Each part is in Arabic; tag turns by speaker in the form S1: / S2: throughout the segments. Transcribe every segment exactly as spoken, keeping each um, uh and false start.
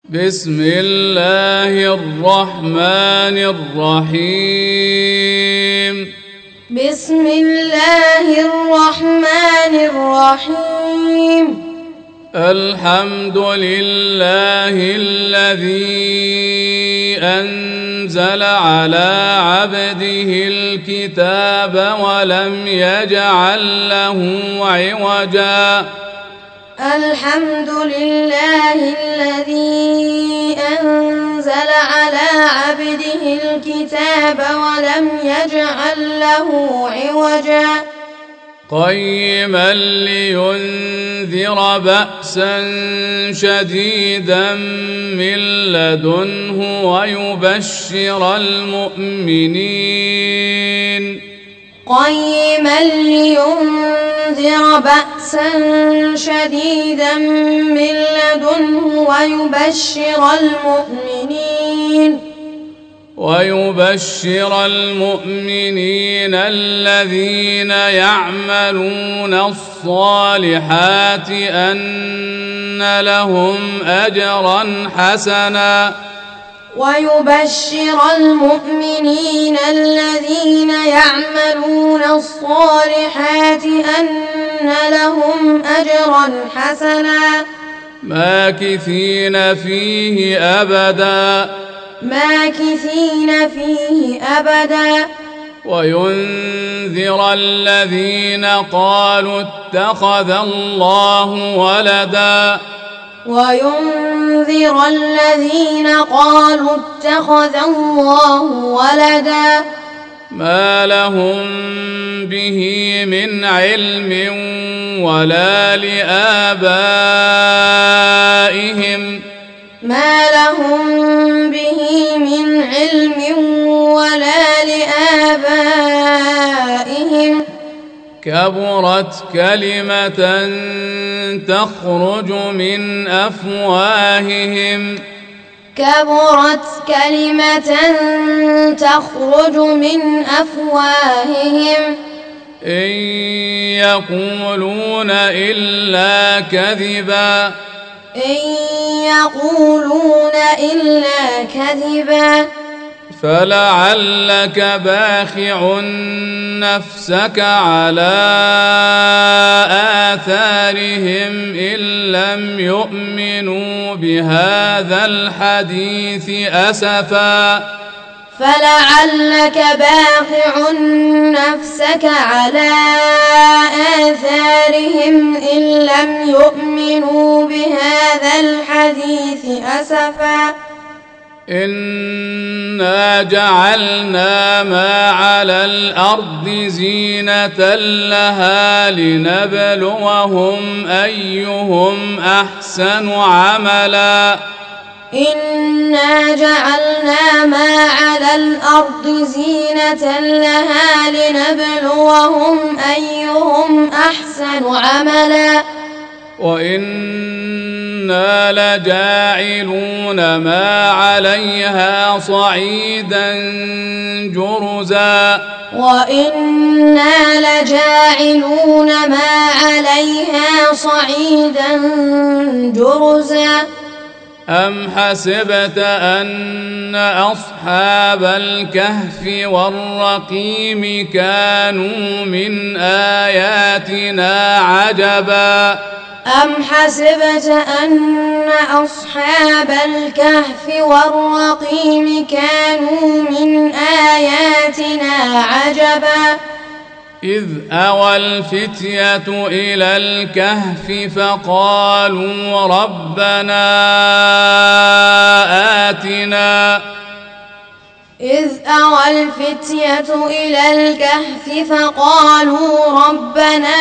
S1: بسم الله الرحمن الرحيم
S2: بسم الله الرحمن الرحيم
S1: الحمد لله الذي أنزل على عبده الكتاب ولم يجعل له عوجا
S2: الحمد لله الذي أنزل على عبده الكتاب ولم يجعل له عوجا
S1: قيما لينذر بأسا شديدا من لدنه ويبشر المؤمنين
S2: قيما لينذر بأسا شديدا من لدنه ويبشر المؤمنين
S1: ويبشر المؤمنين الذين يعملون الصالحات أن لهم أجرا حسنا
S2: ويبشر المؤمنين الذين يعملون الصالحات أن لهم أجرا حسنا
S1: ماكثين فيه أبدا
S2: ماكثين فيه أبدا
S1: وينذر الذين قالوا اتخذ الله ولدا
S2: وينذر الذين قالوا اتخذ الله ولدا
S1: ما لهم به من علم ولا لآبائهم
S2: ما لهم به من علم ولا لآبائهم
S1: كبرت كلمة تخرج من أفواههم
S2: كبرت كلمة تخرج من أفواههم
S1: إن يقولون إلا كذبا
S2: إن يقولون إلا كذبا
S1: فلعلك باخع نفسك على آثارهم إن لم يؤمنوا بهذا الحديث أسفا
S2: فلعلك باخع نفسك على آثارهم إن لم يؤمنوا بهذا الحديث أسفا
S1: إنا جعلنا ما على الأرض زينة لها لنبلوهم أيهم أحسن عملا
S2: إنا جعلنا ما على الأرض زينة لها لنبلوهم أيهم أحسن عملا
S1: وإنا لجاعلون ما عليها صعيدا جرزا
S2: وإنا لجاعلون ما عليها صعيدا جرزا
S1: أم حسبت أن أصحاب الكهف والرقيم كانوا من آياتنا عجبا
S2: أم حسبت أن أصحاب الكهف والرقيم كانوا من آياتنا عجبا
S1: إذ أوى الفتية إلى الكهف فقالوا ربنا آتنا
S2: إذ أوى الفتية إلى الكهف فقالوا ربنا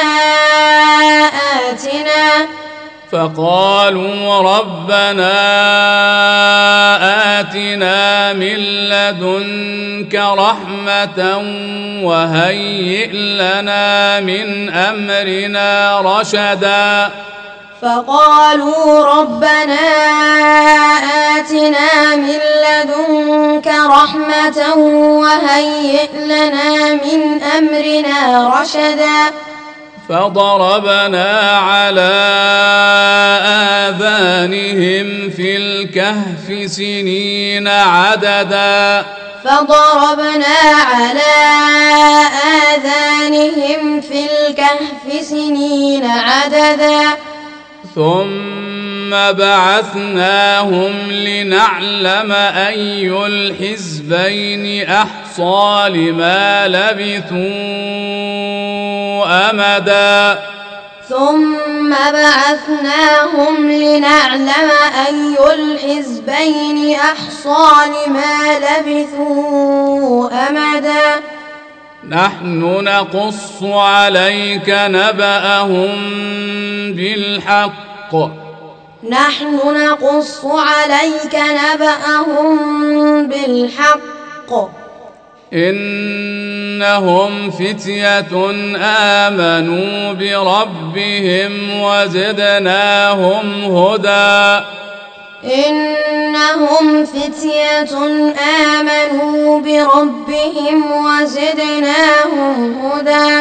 S2: آتنا
S1: فقالوا ربنا آتنا من لدنك رحمة وهيئ لنا من أمرنا رشدا
S2: فقالوا ربنا آتنا من لدنك رحمة وهيئ لنا من أمرنا رشدا
S1: فضربنا على آذانهم في الكهف سنين عددا
S2: فضربنا على آذانهم في الكهف سنين عددا
S1: ثم بعثناهم لنعلم أي الحزبين أحصى لما لبثوا أمدا
S2: ثم بعثناهم لنعلم أي الحزبين أحصى لما لبثوا أمدا
S1: نحن نقص عليك نبأهم بالحق
S2: نحن نقص عليك نبأهم بالحق
S1: إنهم فتية آمنوا بربهم وزدناهم هدى
S2: إنهم فتية آمنوا بربهم وزدناهم هدى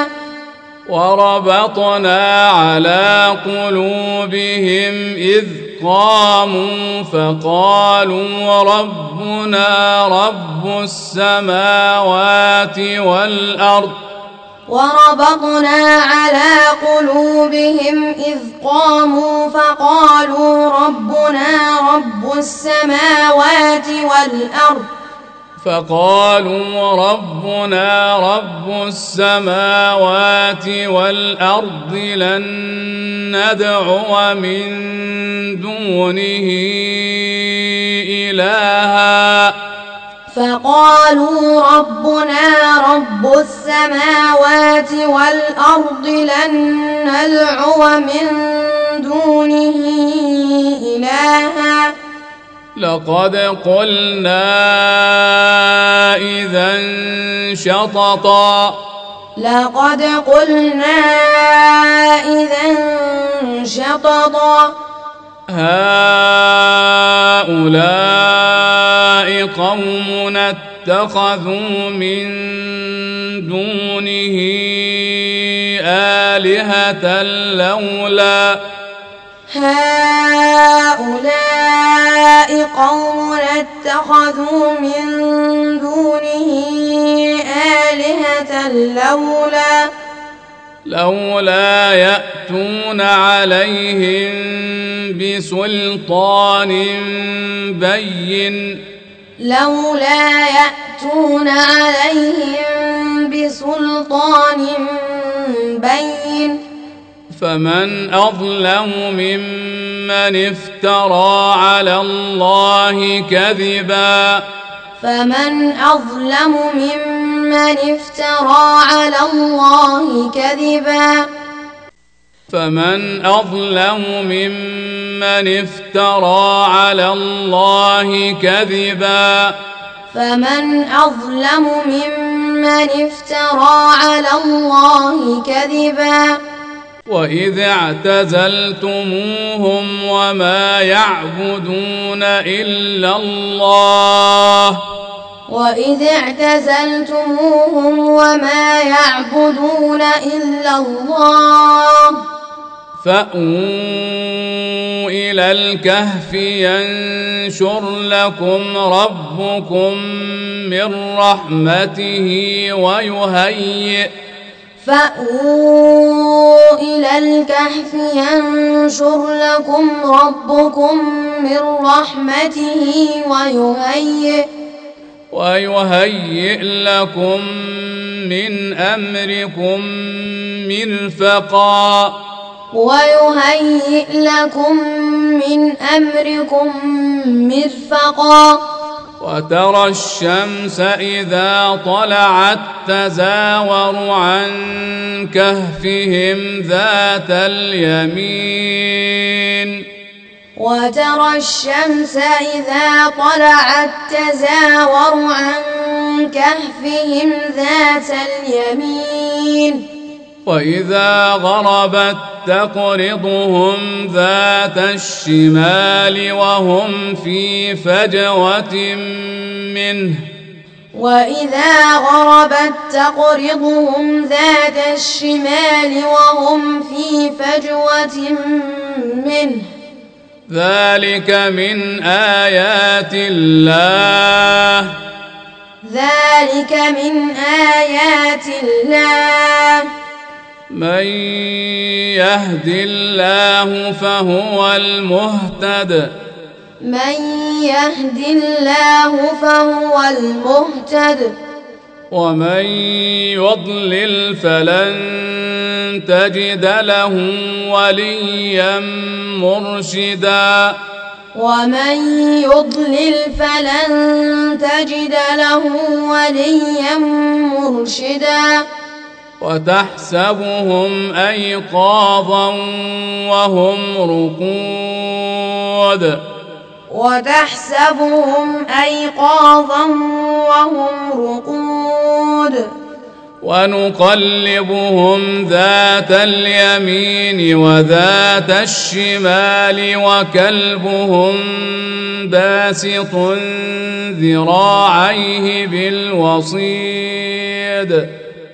S1: وربطنا على قلوبهم إذ قاموا فقالوا ربنا رب السماوات والأرض
S2: وربطنا على قلوبهم إذ قاموا فقالوا ربنا رب السماوات والأرض
S1: فقالوا ربنا رب السماوات والأرض لن ندعو من دونه إلها
S2: فقالوا ربنا رب السماوات والأرض لن ندعو من دونه إلها
S1: لقد قلنا إذا شططا
S2: لقد قلنا إذا شططا
S1: هؤلاء قومنا اتخذوا من دونه آلهة لولا
S2: هؤلاء قوم اتخذوا من دونه آلهة لولا
S1: لولا يأتون عليهم بسلطان بين
S2: لولا يأتون عليهم بسلطان بين
S1: فمن أظلم ممن افترى على الله كذبا
S2: فمن أظلم ممن افترى على الله كذبا
S1: فمن أظلم ممن افترى على الله كذبا
S2: فمن أظلم ممن افترى على الله كذبا
S1: وإذ اعتزلتموهم وما يعبدون إلا الله
S2: وإذ اعتزلتموهم وما يعبدون إلا الله
S1: فأووا إلى الكهف ينشر لكم ربكم من رحمته ويهيئ
S2: فأووا إلى الكهف ينشر لكم ربكم من رحمته ويهيئ
S1: ويهيئ لكم من أمركم مرفقا
S2: ويهيئ لكم من أمركم مرفقا
S1: وترى الشمس إذا طلعت تزاور عن كهفهم ذات اليمين
S2: وترى الشمس إذا طلعت تزاور عن كهفهم ذات اليمين
S1: وإذا غربت تقرضهم ذات الشمال وهم في فجوة منه
S2: وإذا غربت تقرضهم ذات الشمال وهم في فجوة منه
S1: ذلك من آيات الله
S2: ذلك من آيات الله
S1: من يهد الله فهو المهتد
S2: من يهد الله فهو المهتد
S1: ومن يضلل فلن تجد له وليا مرشدا
S2: ومن يضلل فلن تجد له وليا مرشدا
S1: وتحسبهم أيقاظا وهم رقود
S2: وتحسبهم أيقاظا وهم رقود
S1: ونقلبهم ذات اليمين وذات الشمال وكلبهم باسط ذراعيه بالوصيد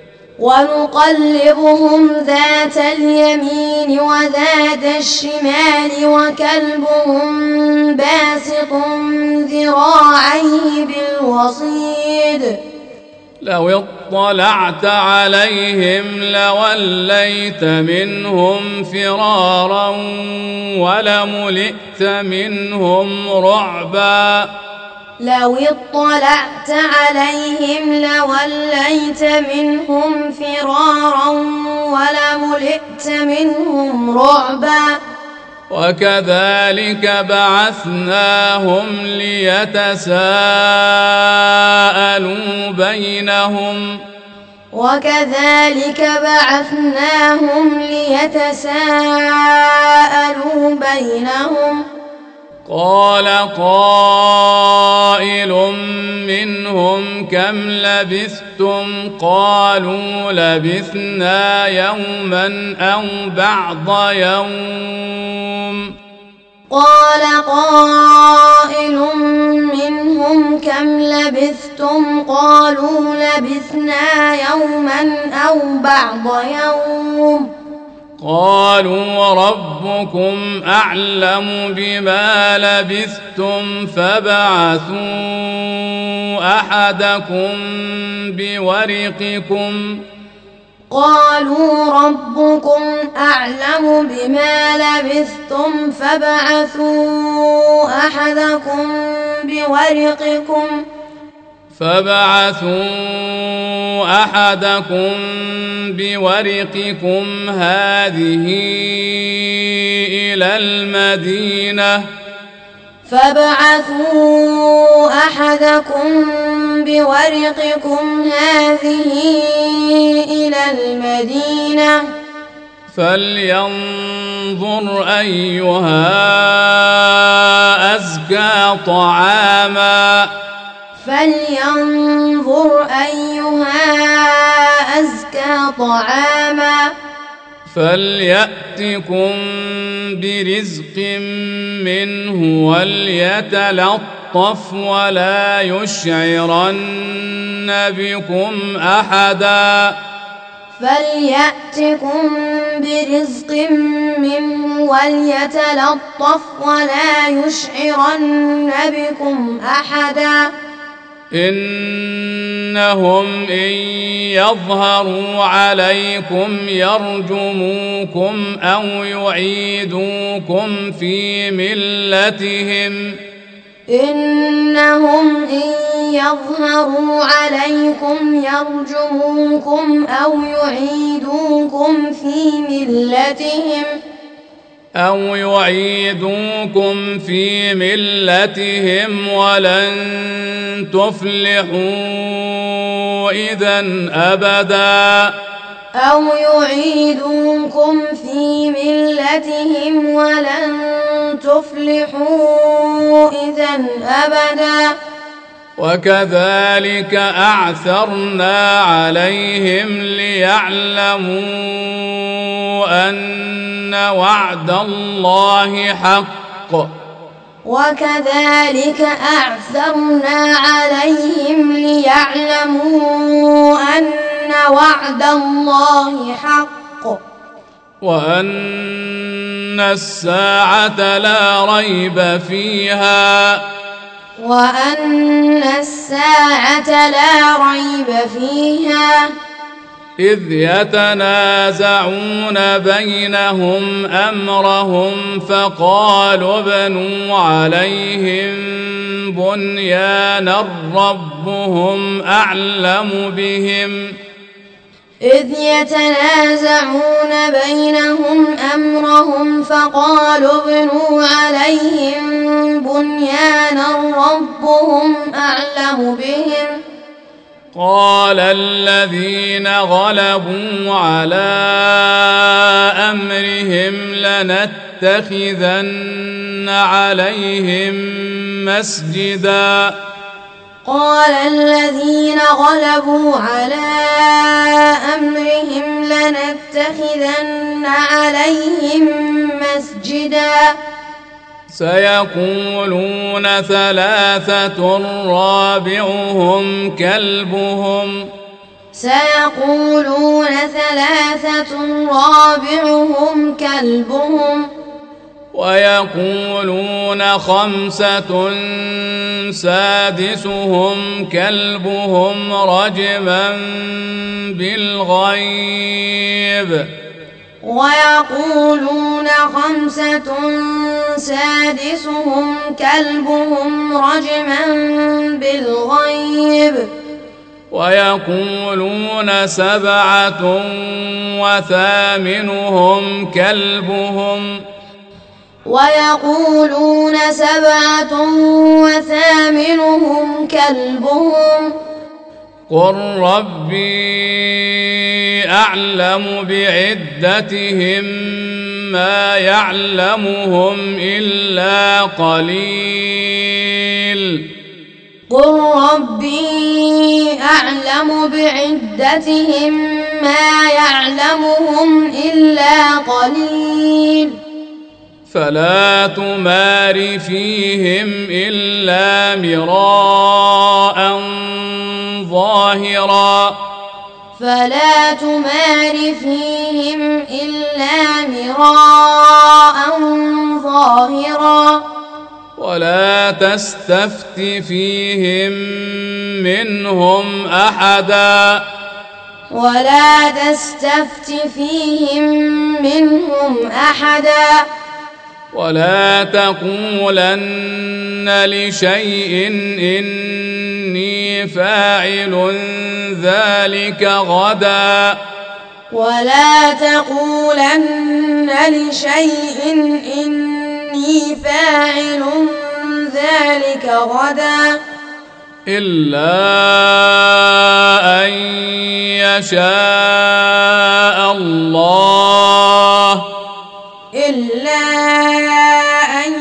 S2: ونقلبهم ذات اليمين وذات الشمال وكلبهم باسط ذراعيه بالوصيد
S1: لو اطلعت عليهم لوليت منهم فرارا ولملئت منهم رعبا
S2: لو اطلعت عليهم لوليت منهم فرارا ولملئت منهم رعبا
S1: وكذلك بعثناهم ليتساءلوا بينهم
S2: وكذلك بعثناهم ليتساءلوا بينهم
S1: قال قائل منهم كم لبثتم قالوا لبثنا يوما أو بعض يوم
S2: قال قائل منهم كم لبثتم قالوا لبثنا يوما أو بعض يوم
S1: قالوا ربكم أعلم بما لبثتم فابعثوا أحدكم بورقكم
S2: قالوا ربكم أعلم بما لبثتم فابعثوا أحدكم بورقكم
S1: فابعثوا أحدكم بورقكم هذه إلى المدينة
S2: فابعثوا أحدكم بورقكم هذه إلى المدينة
S1: فلينظر أيها أزكى طعاما
S2: فلينظر أيها أزكى طعاما
S1: فليأتكم برزق منه وليتلطف ولا يشعرن بكم أحدا
S2: فليأتكم برزق منه وليتلطف ولا يشعرن بكم أحدا
S1: إنهم إن يظهروا عليكم يرجموكم أو يعيدوكم في ملتهم
S2: إنهم إن يظهروا عليكم يرجموكم أو يعيدوكم في ملتهم
S1: أو يعيدوكم في ملتهم ولن تفلحوا إذن أبدا
S2: أو يعيدوكم في ملتهم ولن تفلحوا إذن أبدا
S1: وكذلك أعثرنا عليهم ليعلموا أن وعد الله حق
S2: وكذلك أعثرنا عليهم ليعلموا أن وعد الله حق
S1: وأن الساعة لا ريب فيها
S2: وأن الساعة لا ريب فيها
S1: إذ يتنازعون بينهم أمرهم فقالوا ابنوا عليهم بنيانا ربهم أعلم بهم
S2: إذ يتنازعون بينهم أمرهم فقالوا ابنوا عليهم بنيانا ربهم أعلم بهم
S1: قال الذين غلبوا على أمرهم لنتخذن عليهم مسجدا
S2: قال الذين غلبوا على أمرهم لنتخذن عليهم مسجدا
S1: سيقولون ثلاثة رابعهم كلبهم
S2: سيقولون ثلاثة رابعهم كلبهم
S1: ويقولون خمسة سادسهم كلبهم رجما بالغيب
S2: ويقولون خمسة سادسهم كلبهم رجما بالغيب
S1: ويقولون سبعة وثامنهم كلبهم
S2: ويقولون سبعة وثامنهم كلبهم
S1: قل ربي أعلم بعدتهم ما يعلمهم إلا قليل
S2: قل ربي أعلم بعدتهم ما يعلمهم إلا قليل
S1: فلا تمار فيهم إلا مراء ظاهرا
S2: فلا تمار فيهم إلا مراء ظاهرا
S1: ولا تستفت فيهم منهم أحدا
S2: ولا تستفت فيهم منهم أحدا
S1: ولا تقولن لشيء إني فاعل ذلك غدا
S2: ولا تقولن لشيء إني فاعل ذلك غدا
S1: إلا أن يشاء الله
S2: إلا أن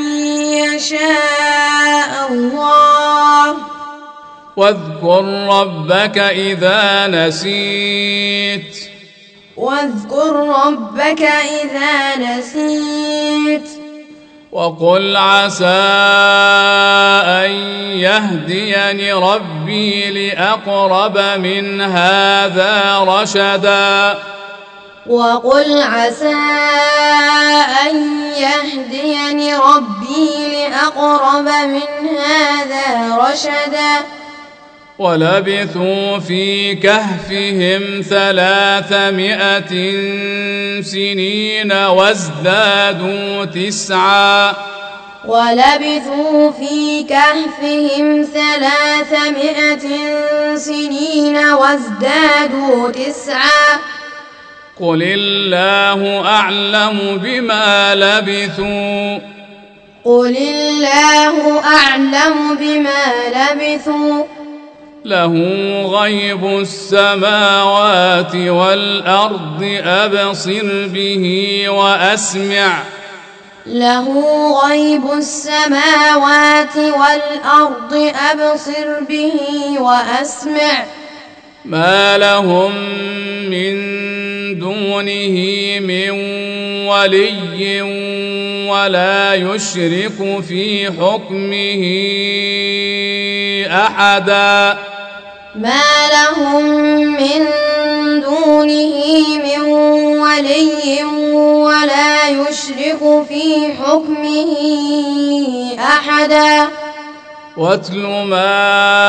S2: يشاء الله
S1: واذكر ربك إذا نسيت
S2: واذكر ربك إذا نسيت
S1: وقل عسى أن يهديني ربي لأقرب من هذا رشدا
S2: وقل عسى أن يهديني ربي لأقرب من هذا رشدا
S1: ولبثوا في كهفهم ثلاثمائة سنين وازدادوا تسعا
S2: ولبثوا في كهفهم ثلاثمائة سنين وازدادوا تسعا
S1: قل الله أعلم بما لبثوا
S2: قل الله أعلم بما لبثوا
S1: له غيب السماوات والأرض أبصر به وأسمع
S2: له غيب السماوات والأرض أبصر به وأسمع
S1: ما لهم من دونه من ولي ولا يشرك في حكمه أحدا
S2: ما لهم من دونه من ولي ولا يشرك في حكمه أحدا
S1: واتل ما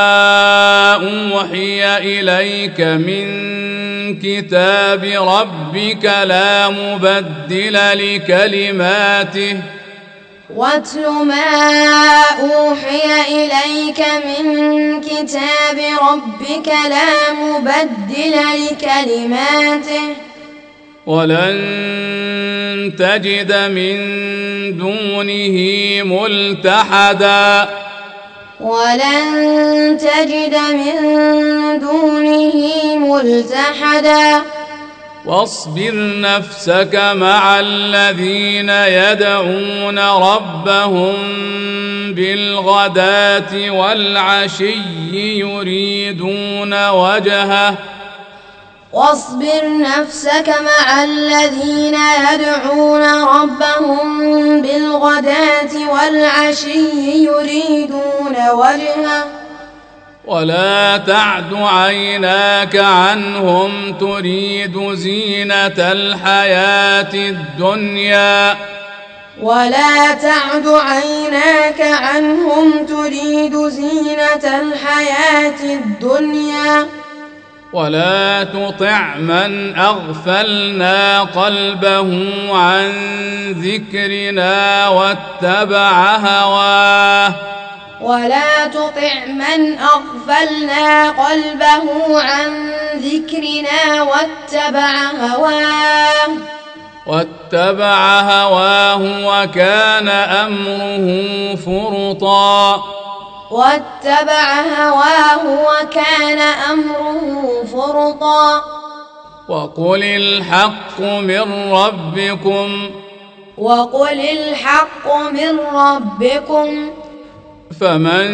S1: أوحي إليك من كتاب ربك لا مبدل لكلماته
S2: واتل ما أوحي إليك من كتاب ربك لا مبدل لكلماته
S1: ولن تجد من دونه ملتحدا
S2: ولن تجد من دونه ملتحدا
S1: واصبر نفسك مع الذين يدعون ربهم بالغداة والعشي يريدون وجهه
S2: واصبر نفسك مع الذين يدعون ربهم بالغداة والعشي يريدون وجهه
S1: ولا تعد عيناك عنهم تريد زينة الحياة الدنيا
S2: ولا تعد عيناك عنهم تريد زينة الحياة الدنيا
S1: ولا تطع من أغفلنا قلبه عن ذكرنا واتبع هواه
S2: ولا تطع من أغفلنا قلبه عن ذكرنا واتبع هواه
S1: واتبع هواه وكان أمره فرطا
S2: واتبع هواه وكان أمره فرطا
S1: وقل الحق من ربكم
S2: وقل الحق من ربكم
S1: فمن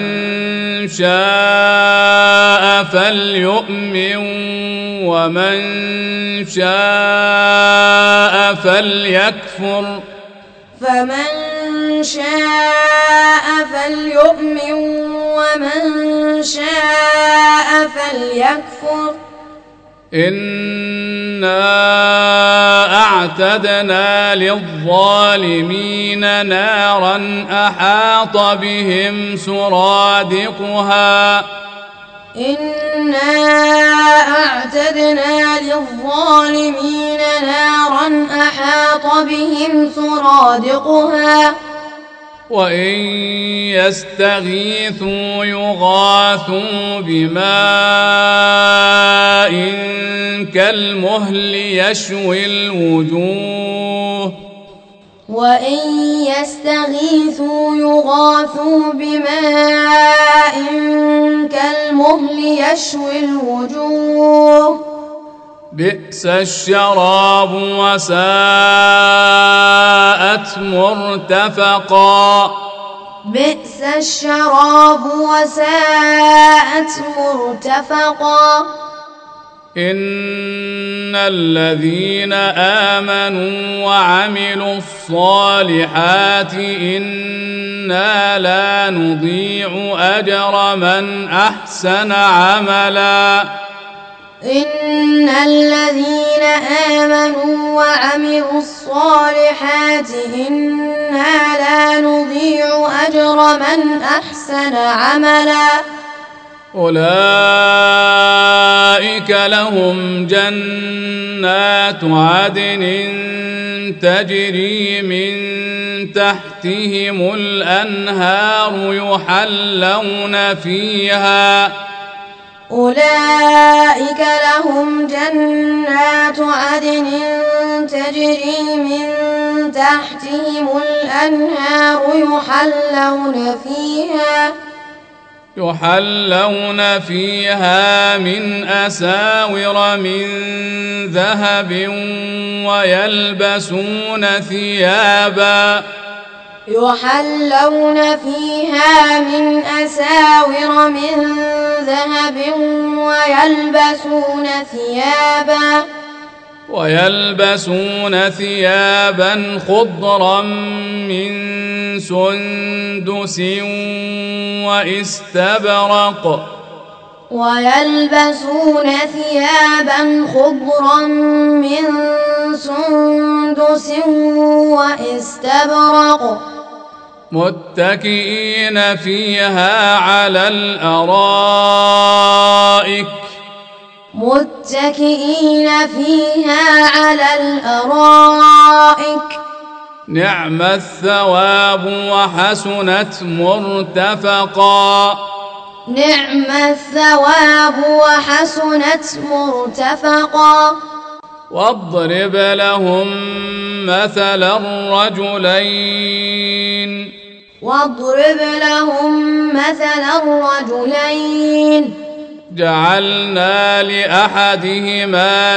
S1: شاء فليؤمن ومن شاء فليكفر
S2: فمن شاء فليؤمن ومن شاء فليكفر
S1: إنا أعتدنا للظالمين نارا أحاط بهم سرادقها
S2: إنا أعتدنا للظالمين نارا أحاط بهم سرادقها
S1: وإن يستغيثوا يغاثوا بماء كالمهل يشوي الوجوه
S2: وإن يستغيثوا يغاثوا بماء كالمهل يشوي الوجوه
S1: بئس الشراب وساءت مرتفقا
S2: بئس الشراب وساءت مرتفقا
S1: إن الذين آمنوا وعملوا الصالحات إنا لا نضيع أجر من أحسن عملا
S2: إن الذين آمنوا وعملوا الصالحات إنا لا نضيع أجر من أحسن عملا
S1: أولئك لهم جنات عدن تجري من تحتهم الأنهار يحلون فيها
S2: أولئك لهم جنات عدن تجري من تحتهم الأنهار يحلون فيها
S1: يحلون فيها من أساور من ذهب ويلبسون ثيابا
S2: يحلون فيها من أساور من ذهب ويلبسون ثيابا
S1: ويلبسون ثيابا خضرا من سندس واستبرق
S2: ويلبسون ثيابا خضرا من سندس واستبرق
S1: متكئين فيها على الأرائك
S2: متكئين فيها على الأرائك
S1: نعم الثواب وحسنت مرتفقا
S2: نعم الثواب وحسنت مرتفقا
S1: واضرب لهم مثل الرجلين
S2: واضرب لهم مثل الرجلين
S1: جعلنا لأحدهما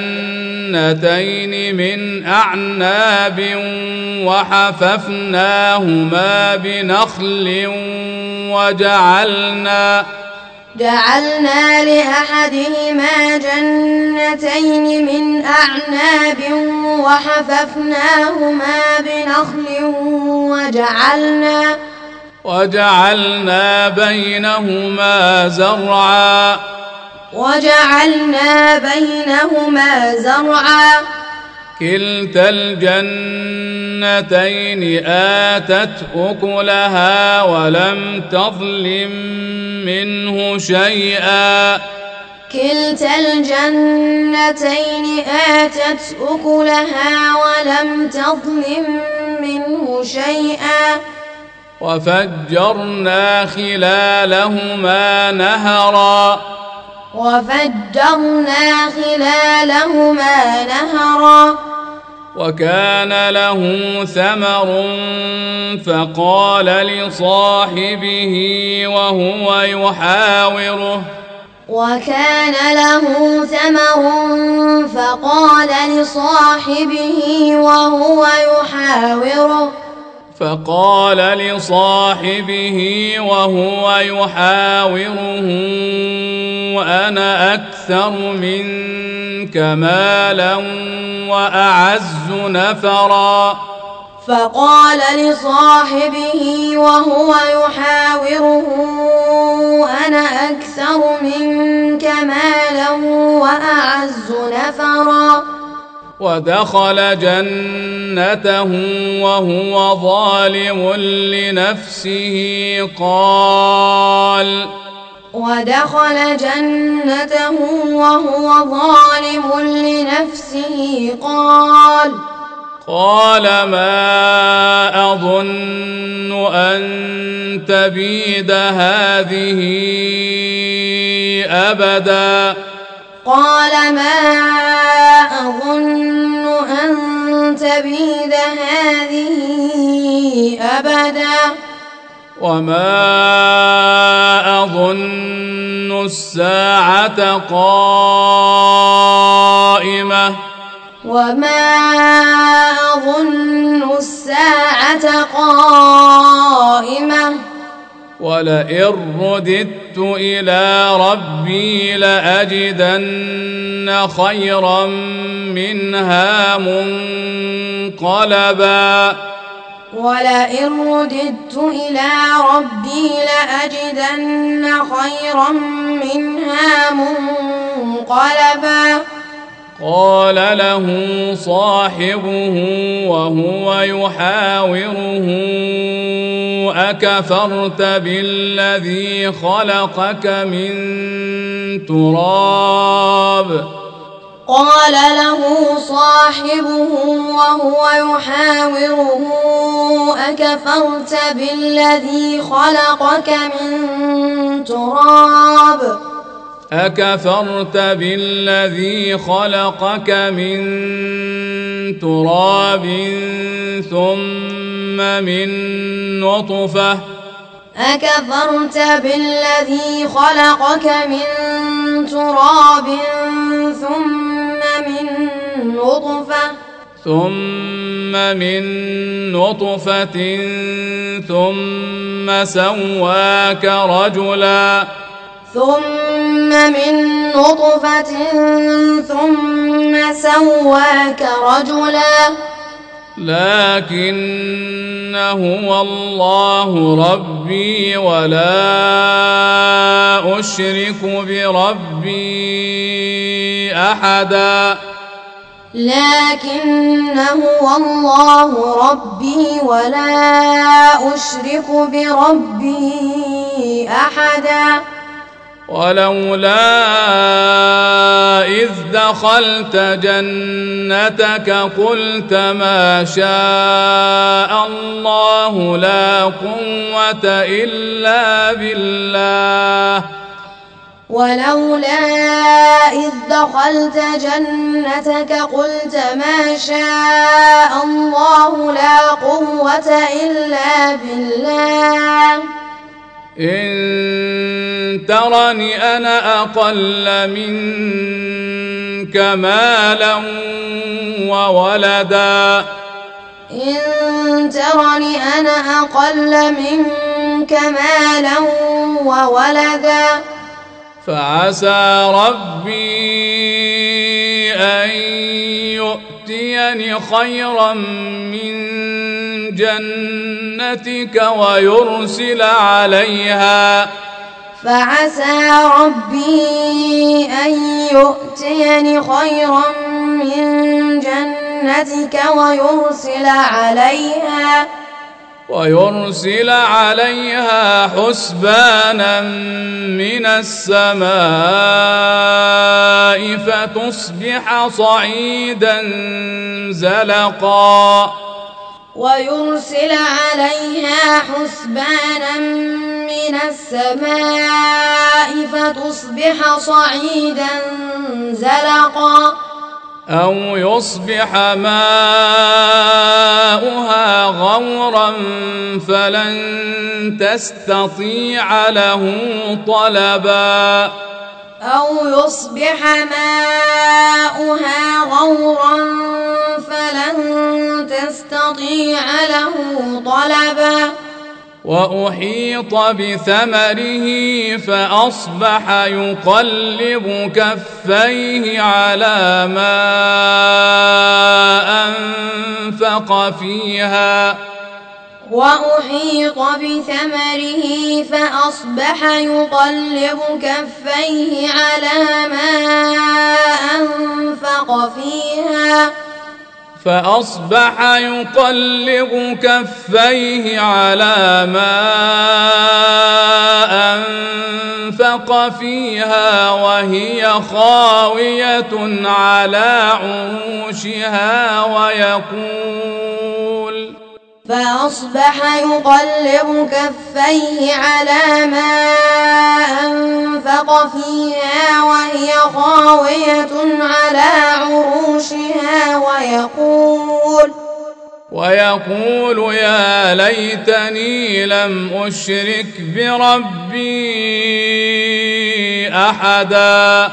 S1: جنتين من أعناب وحففناهما بنخل وجعلنا
S2: جعلنا لأحدهما جنتين من أعناب وحففناهما بنخل وجعلنا
S1: وجعلنا بينهما زرعا
S2: وجعلنا بينهما زرعا
S1: كلتا الجنتين آتت أكلها ولم تظلم منه شيئا
S2: كلتا الجنتين آتت أكلها ولم تظلم منه شيئا
S1: وفجرنا خلالهما نهرا
S2: وفجرنا خلالهما نهرا
S1: وكان له ثمر فقال لصاحبه وهو يحاوره
S2: وكان له ثمر فقال لصاحبه وهو يحاوره
S1: فقال لصاحبه وهو يحاوره أنا أكثر منك مالا وأعز نفرا
S2: فقال لصاحبه وهو يحاوره أنا أكثر منك مالا وأعز نفرا
S1: ودخل جنته وهو ظالم لنفسه قال
S2: ودخل جنته وهو ظالم لنفسه قال
S1: قال ما أظن أن تبيد هذه أبدا
S2: قال ما أظن أن تبيد هذه أبدا
S1: وما أظن الساعة قائمة
S2: وما أظن الساعة قائمة
S1: ولئن رددت إلى ربي لأجدن خيرا منها منقلبا
S2: ولئن رددت إلى ربي لأجدن خيرا منها منقلبا
S1: قال له صاحبه وهو يحاوره أكفرت بالذي خلقك من تراب
S2: قال له صاحبه وهو يحاوره أكفرت بالذي خلقك من تراب
S1: أكفرت بالذي خلقك من تراب ثم من نطفة
S2: أكفرت بالذي خلقك من تراب ثم من نطفة
S1: ثم من نطفة ثم سواك رجلا
S2: ثم من نطفة ثم سواك رجلا
S1: لكن هو الله ربي ولا أشرك بربي أحدا
S2: لكن هو الله ربي ولا أشرك بربي أحدا
S1: ولولا إذ دخلت جنتك قلت ما شاء الله لا قوة إلا بالله
S2: ولولا إذ دخلت جنتك قلت ما شاء الله لا قوة إلا بالله
S1: إن ترني أنا أقل منك مالا وولدا
S2: إن ترني أنا أقل منك مالا وولدا
S1: فعسى ربي أن يؤتيني خيرا من جنتك ويرسل عليها
S2: فعسى ربي أن يؤتيني خيرا من جنتك ويرسل عليها
S1: ويرسل عليها حسبانا من السماء فتصبح صعيدا زلقا
S2: ويرسل عليها حسبانا من السماء فتصبح صعيدا زلقا
S1: أو يصبح ماؤها غورا فلن تستطيع له طلبا
S2: أو يصبح ماؤها غورا فلن تستطيع له طلبا
S1: وأحيط بثمره فأصبح يقلب كفيه على ما أنفق فيها
S2: وأحيط بثمره فأصبح يقلب كفيه على ما أنفق فيها
S1: فأصبح يقلب كفيه على ما أنفق فيها وهي خاوية على عروشها ويقول
S2: فأصبح يقلب كفيه على ما أنفق فيها وهي خاوية على عروشها ويقول
S1: ويقول يا ليتني لم أشرك بربي أحدا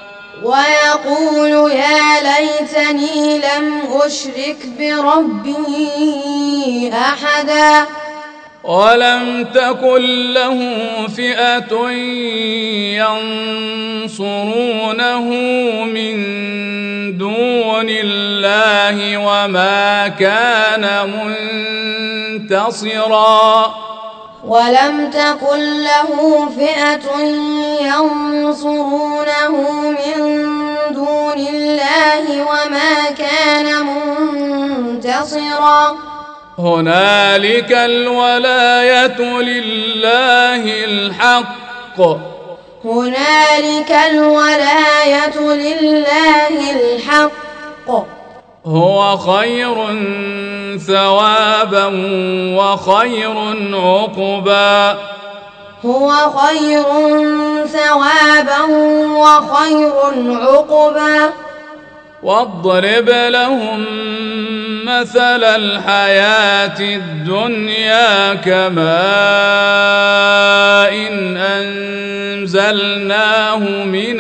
S2: ويقول يا ليتني لم أشرك بربي أحدا
S1: ولم تكن له فئة ينصرونه من دون الله وما كان منتصرا
S2: ولم تكن له فئة ينصرونه من دون الله وما كان منتصرا
S1: هنالك الولاية لله الحق
S2: هنالك الولاية لله الحق
S1: هو خير ثوابا وخير عقبا
S2: هو خير ثوابا وخير عقبا
S1: واضرب لهم مثل الحياة الدنيا كماء إن أنزلناه من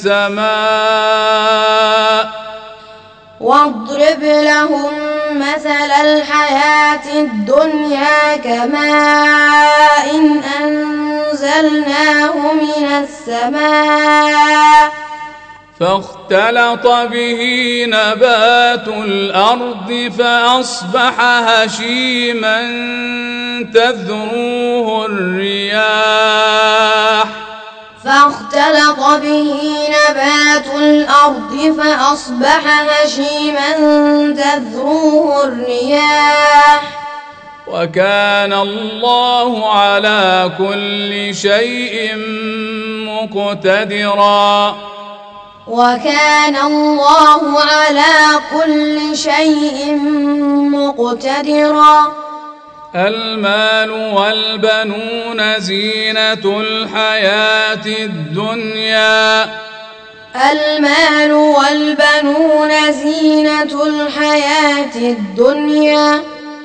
S1: السماء
S2: واضرب لهم مثل الحياة الدنيا كماء إن أنزلناه من السماء
S1: فاختلط به نبات الأرض فأصبح هشيما تذروه الرياح
S2: فاختلط به نبات الأرض فأصبح هشيما تذروه الرياح
S1: وكان الله على كل شيء مقتدرا
S2: وكان الله على كل شيء مقتدرا
S1: المال والبنون زينة الحياة الدنيا
S2: المال والبنون زينة الحياة الدنيا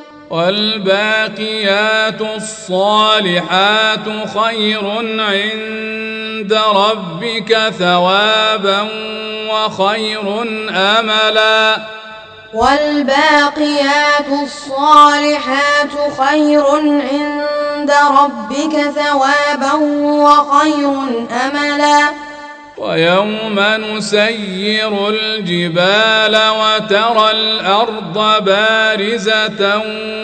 S1: والباقيات الصالحات خير عند ربك ثوابا وخير أملا
S2: والباقيات الصالحات خير عند ربك ثوابا وخير أملا
S1: ويوم نسير الجبال وترى الأرض بارزة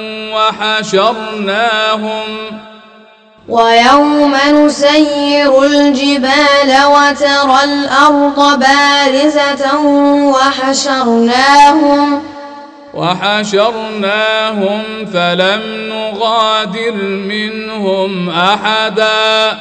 S1: وحشرناهم
S2: ويوم نسير الجبال وترى الأرض بارزة وحشرناهم
S1: وحشرناهم فلم نغادر منهم أحدا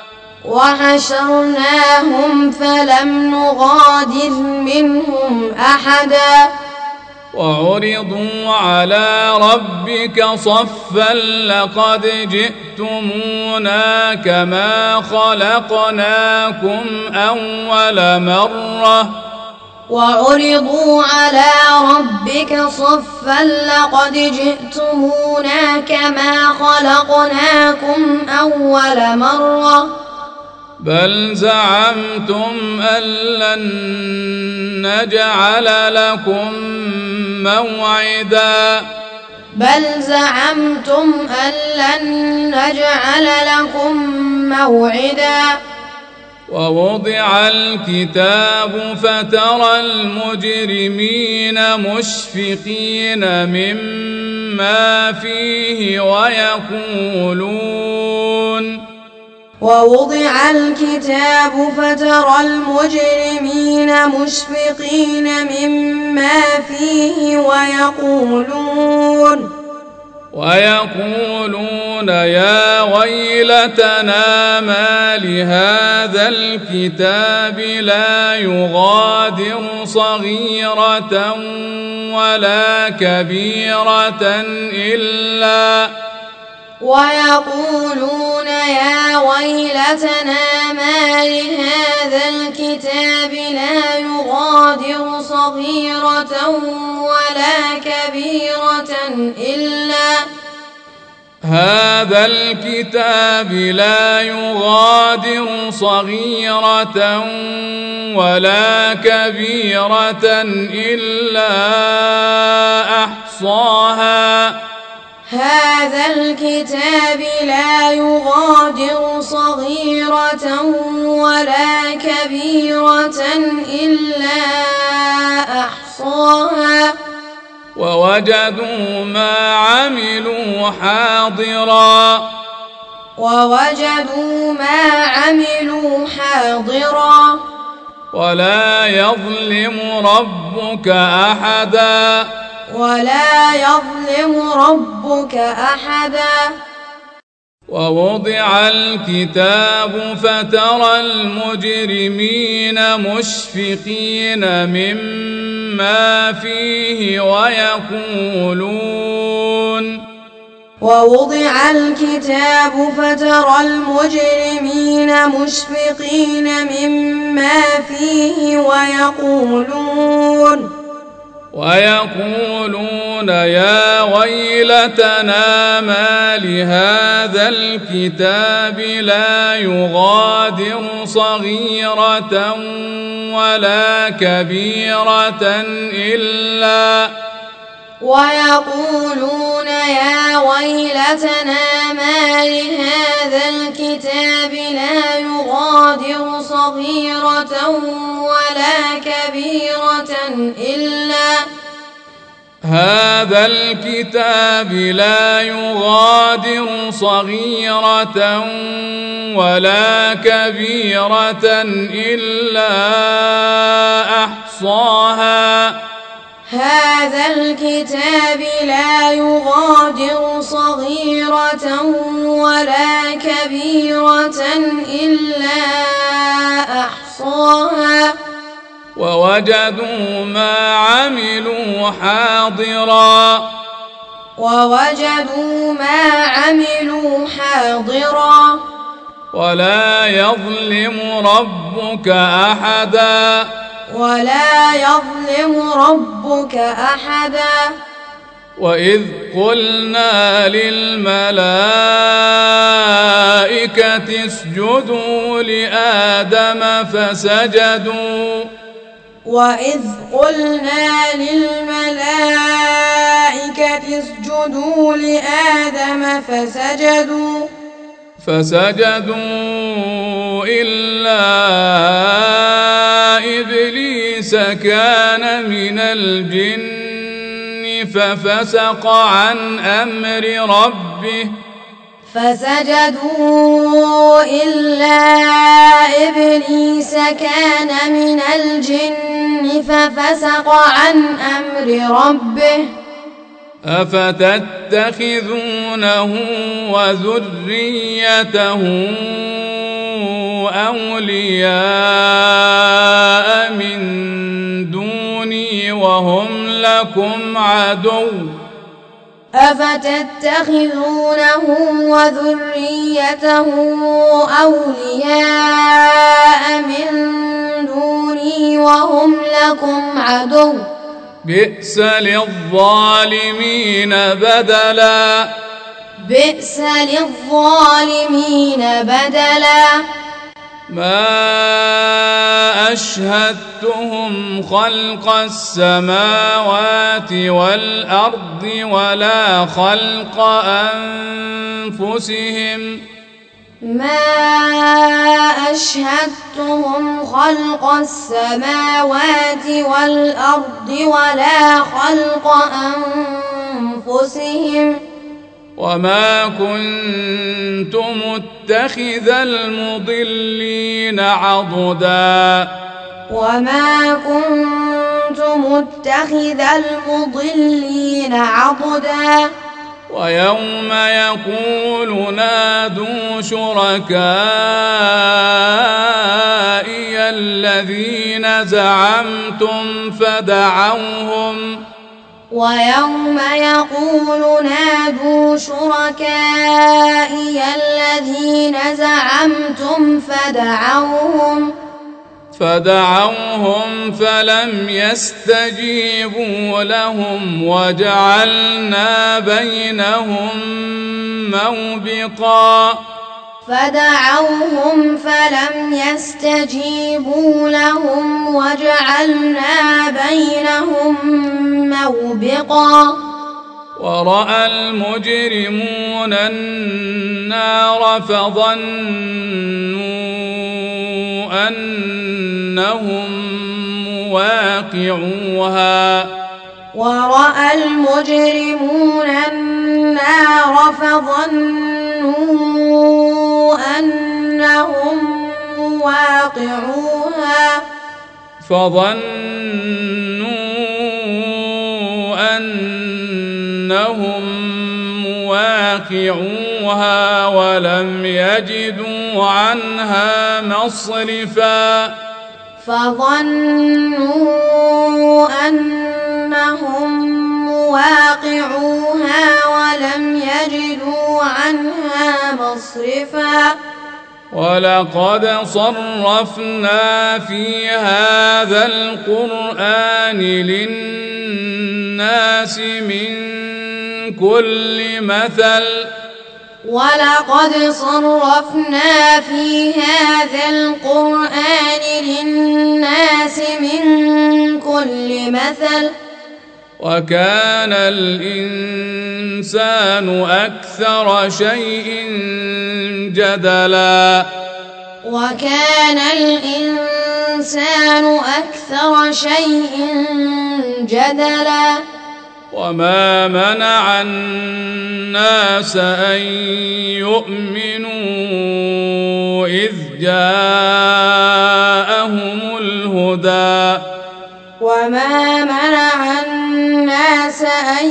S2: وحشرناهم فلم نغادر منهم أحدا
S1: وعرضوا على ربك صفا لقد جئتمونا كما خلقناكم أول مرة
S2: وعرضوا على ربك صفا لقد جئتمونا كما خلقناكم أول مرة
S1: بل زعمتم أن لن نجعل لكم موعدا
S2: بل زعمتم أن لن نجعل لكم موعدا
S1: ووضع الكتاب فترى المجرمين مشفقين مما فيه ويقولون
S2: ووضع الكتاب فترى المجرمين مشفقين مما فيه ويقولون
S1: ويقولون يا ويلتنا ما لهذا الكتاب لا يغادر صغيرة ولا كبيرة إلا
S2: ويقولون يا ويلتنا ما لهذا الكتاب لا يغادر صغيرة ولا كبيرة إلا
S1: هذا الكتاب لا يغادر صغيرة ولا كبيرة إلا أحصاها
S2: هذا الكتاب لا يغادر صغيرة ولا كبيرة إلا أحصاها
S1: ووجدوا ما عملوا حاضرا
S2: ووجدوا ما عملوا حاضرا
S1: ولا يظلم ربك أحدا
S2: ولا يظلم ربك أحدا
S1: ووضع الكتاب فترى المجرمين مشفقين مما فيه ويقولون
S2: ووضع الكتاب فترى المجرمين مشفقين مما فيه ويقولون
S1: ويقولون يا ويلتنا ما لهذا الكتاب لا يغادر صغيرة ولا كبيرة إلا
S2: ويقولون يا ويلتنا ما لهذا الكتاب لا يغادر صغيرة ولا كبيرة إلا
S1: هذا الكتاب لا يغادر صغيرة ولا كبيرة إلا أحصاها
S2: هذا الكتاب لا يغادر صغيرة ولا كبيرة إلا أحصاها
S1: ووجدوا ما عملوا حاضرا
S2: ووجدوا ما عملوا حاضرا
S1: ولا يظلم ربك أحدا
S2: ولا يظلم ربك أحدا
S1: وإذ قلنا للملائكة اسجدوا لآدم فسجدوا
S2: وإذ قلنا للملائكة اسجدوا لآدم فسجدوا
S1: فسجدوا إلا إبليس كان من الجن ففسق عن أمر ربه
S2: فسجدوا إلا إبليس كان من الجن ففسق عن أمر ربه
S1: أفتتخذونه وذريته أولياء من دوني وهم لكم عدو
S2: أفتتخذونه وذريته أولياء من دوني وهم لكم عدو
S1: بئس للظالمين بدلا
S2: بئس للظالمين بدلا
S1: ما أشهدتهم خلق السماوات والأرض ولا خلق أنفسهم
S2: ما أشهدتهم خلق السماوات والأرض ولا خلق أنفسهم
S1: وما كنت متخذ المضلين عضدا
S2: وما كنت متخذ المضلين عضدا
S1: ويوم يقول نادوا شركائي الذين زعمتم فدعوهم
S2: ويوم يقول نادوا شركائي الذين زعمتم فدعوهم
S1: فدعوهم فلم يستجيبوا لهم وجعلنا بينهم موبقا
S2: فدعوهم فلم يستجيبوا لهم وجعلنا بينهم موبقا
S1: ورأى المجرمون النار فظنوا أنهم مواقعوها
S2: ورأى المجرمون النار فظنوا أنهم مواقعوها
S1: فظنوا أنهم مواقعوها ولم يجدوا عنها مصرفا
S2: فظنوا أنهم مواقعوها ولم يجدوا عنها مصرفا
S1: ولقد صرفنا في هذا القرآن للناس من كل مثل
S2: ولقد صرفنا في هذا القرآن للناس من كل مثل
S1: وكان الإنسان أكثر شيء جدلا
S2: وكان الإنسان أكثر شيء جدلا
S1: وما منع الناس أن يؤمنوا إذ جاءهم الهدى
S2: وما منع الناس أن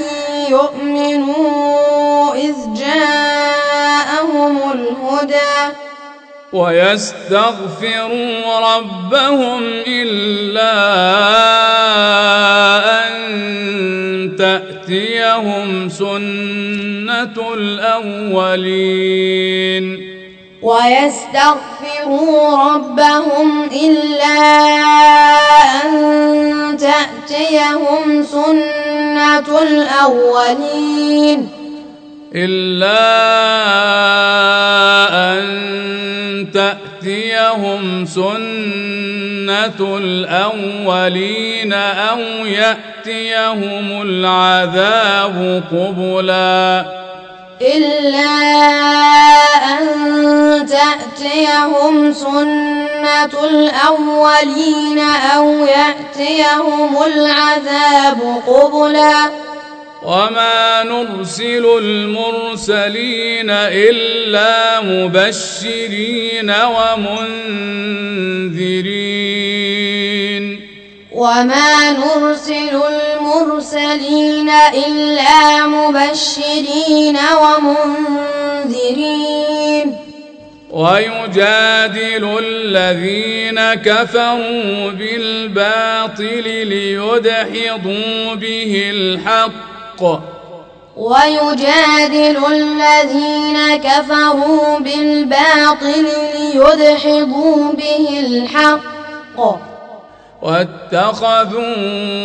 S2: يؤمنوا إذ جاءهم الهدى
S1: ويستغفروا ربهم إلا أن تأتيهم سنة الأولين
S2: ويستغفروا ربهم إلا أن تأتيهم سنة الأولين
S1: إلا أن تأتيهم سنة الأولين أو يأتيهم العذاب قبلا
S2: إلا أن تأتيهم سنة الأولين أو يأتيهم العذاب قبلا
S1: وما نرسل المرسلين إلا مبشرين ومنذرين
S2: وما نرسل المرسلين إلا مبشرين ومنذرين
S1: ويجادل الذين كفروا بالباطل ليدحضوا به الحق
S2: ويجادل الذين كفروا بالباطل ليدحضوا به الحق
S1: واتخذوا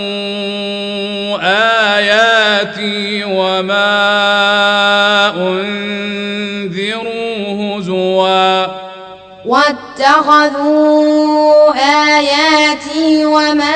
S1: آياتي وما أنذروا هزوا
S2: واتخذوا آياتي وما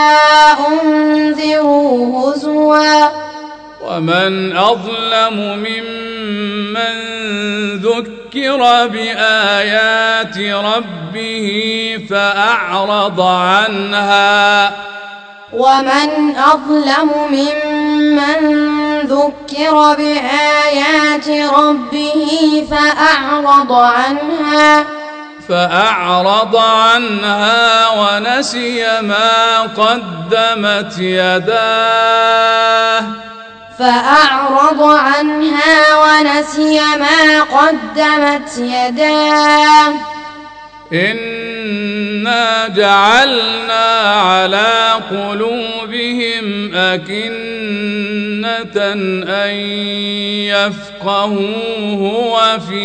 S2: أنذروا هزوا
S1: ومن أظلم ممن ذكر بآيات ربه فأعرض عنها
S2: ومن أظلم ممن ذكر بآيات ربه فأعرض عنها
S1: فأعرض عنها ونسي ما قدمت يداه
S2: فأعرض عنها ونسي ما قدمت يداه
S1: إنا جعلنا على قلوبهم أكنة أن يفقهوه وفي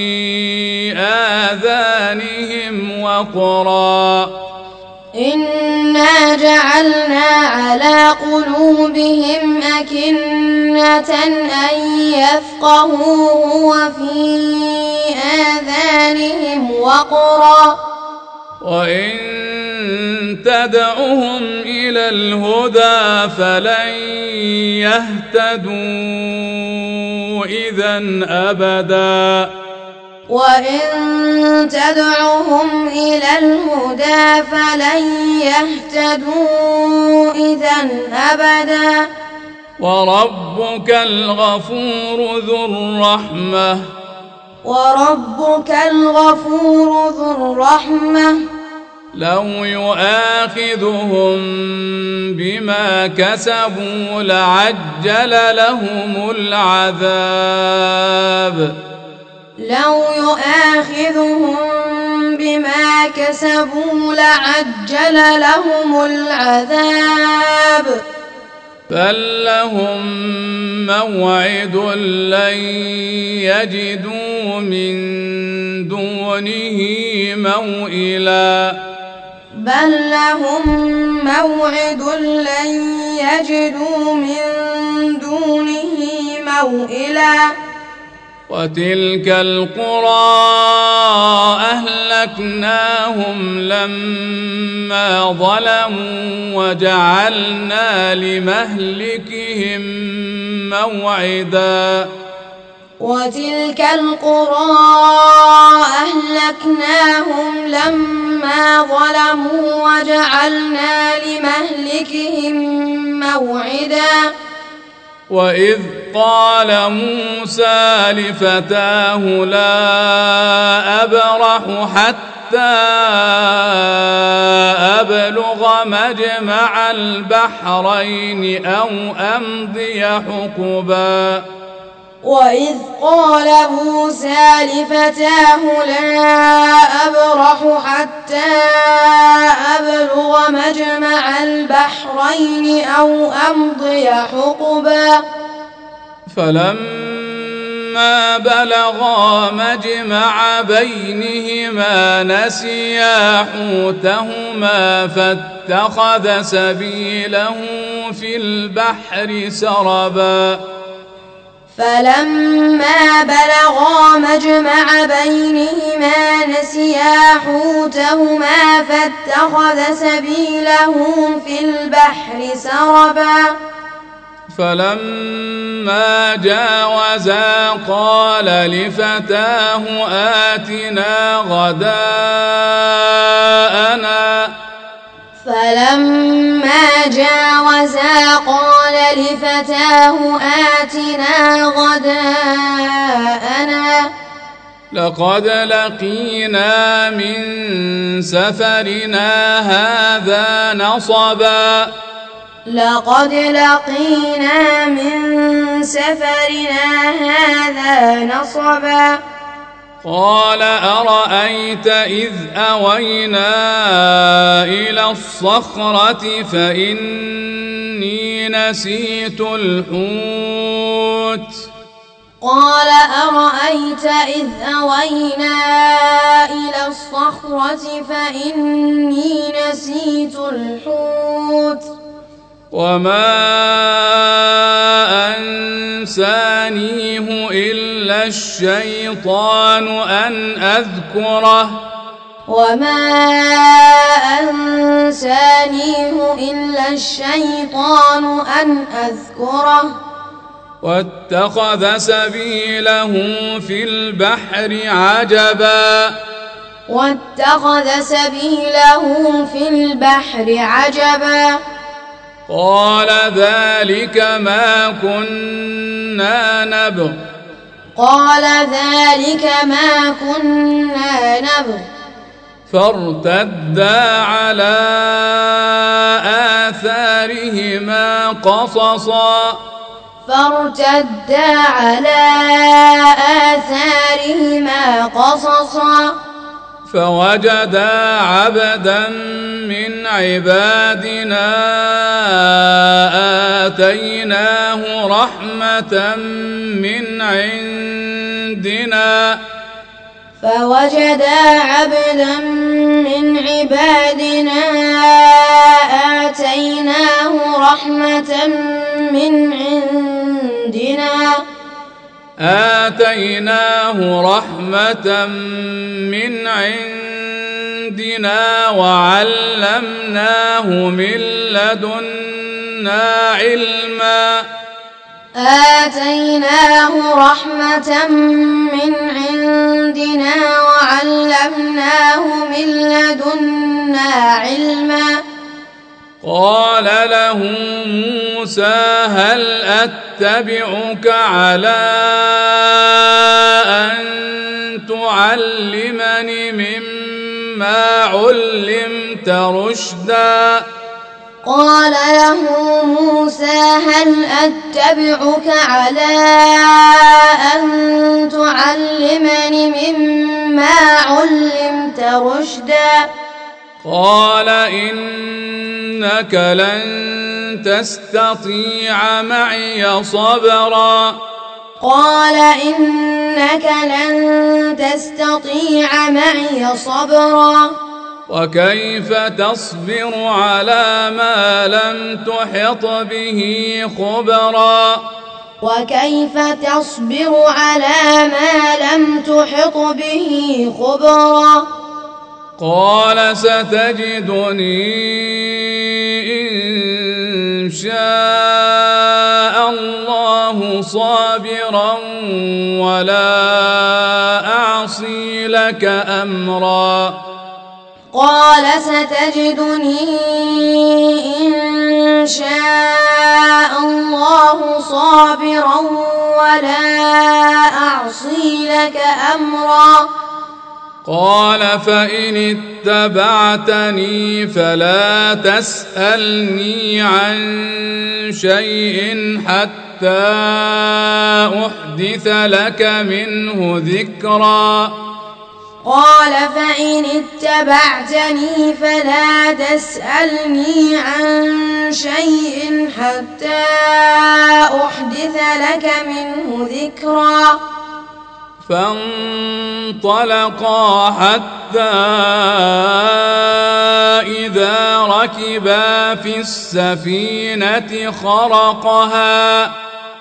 S1: آذانهم وقرا
S2: إنا جعلنا على قلوبهم أكنة أن يفقهوه وفي آذانهم وقرا
S1: وإن تدعهم إلى الهدى فلن يهتدوا إذا أبدا
S2: وإن تدعهم إلى الهدى فلن يهتدوا إذا أبدا
S1: وربك الغفور ذو الرحمة
S2: وربك الغفور ذو الرحمة
S1: لو يؤاخذهم بما كسبوا لعجل لهم العذاب
S2: لو يؤاخذهم بما كسبوا لعجل لهم العذاب
S1: بل لهم موعد لن يجدوا من دونه موئلا
S2: بل لهم موعد لن يجدوا من دونه موئلا
S1: وتلك القرى أهلكناهم لما ظلموا وجعلنا لمهلكهم موعدا
S2: وتلك القرى أهلكناهم لما ظلموا وجعلنا لمهلكهم موعدا
S1: وإذ قال موسى لفتاه لا أبرح حتى أبلغ مجمع البحرين أو أمضي حقبا
S2: وإذ قال موسى لفتاه لا أبرح حتى أبلغ مجمع البحرين أو أمضي حقبا
S1: فلما بلغا مجمع بينهما نسيا حوتهما فاتخذ سبيله في البحر سربا
S2: فلما بلغا مجمع بينهما نسيا حوتهما فاتخذ سبيله في البحر سربا
S1: فلما جاوزا قال لفتاه آتنا غداءنا
S2: فلما جاوزا قال لفتاه آتنا غداءنا
S1: لقد لقينا من سفرنا هذا نصبا
S2: لقد لقينا من سفرنا هذا نصبا
S1: قال أرأيت إذ أوينا إلى الصخرة فإني نسيت الحوت
S2: قال أرأيت إذ أوينا إلى الصخرة فإني نسيت الحوت
S1: وما أنسانيه إلا الشيطان أن أذكره
S2: وما أنسانيه إلا الشيطان أن أذكره
S1: واتخذ سبيله في البحر عجبا
S2: واتخذ سبيله في البحر عجبا
S1: قال ذلك ما كنا نبغ
S2: قال ذلك ما كنا نبغ
S1: فارتدا على آثارهما قصصا
S2: فارتدا على آثارهما قصصا
S1: فوجدا عبدا من عبادنا آتيناه رحمة من عندنا
S2: فوجدا عبدا من عبادنا آتيناه رحمة من عندنا
S1: آتيناه رحمة من عندنا وعلمناه من لدنا علما
S2: آتيناه رحمة من عندنا وعلمناه من لدنا علما
S1: قال له موسى هل أتبعك على أن تعلمني مما علمت رشدا
S2: قال له موسى هل أتبعك على أن تعلمني مما علمت رشدا
S1: قال إنك لن تستطيع معي صبرا
S2: قال إنك لن تستطيع معي صبرا
S1: وكيف تصبر على ما لم تحط به خبرا
S2: وكيف تصبر على ما لم تحط به خبرا
S1: قال ستجدني إن شاء الله صابرا ولا أعصي لك أمرا
S2: قال ستجدني إن شاء الله صابرا ولا أعصي لك أمرا
S1: قال فإن اتبعتني فلا تسألني عن شيء حتى أحدث لك منه ذكرا
S2: قال فإن اتبعتني فلا تسألني عن شيء حتى أحدث لك منه ذكرا
S1: فانطلقا حتى إذا ركبا في السفينة خرقها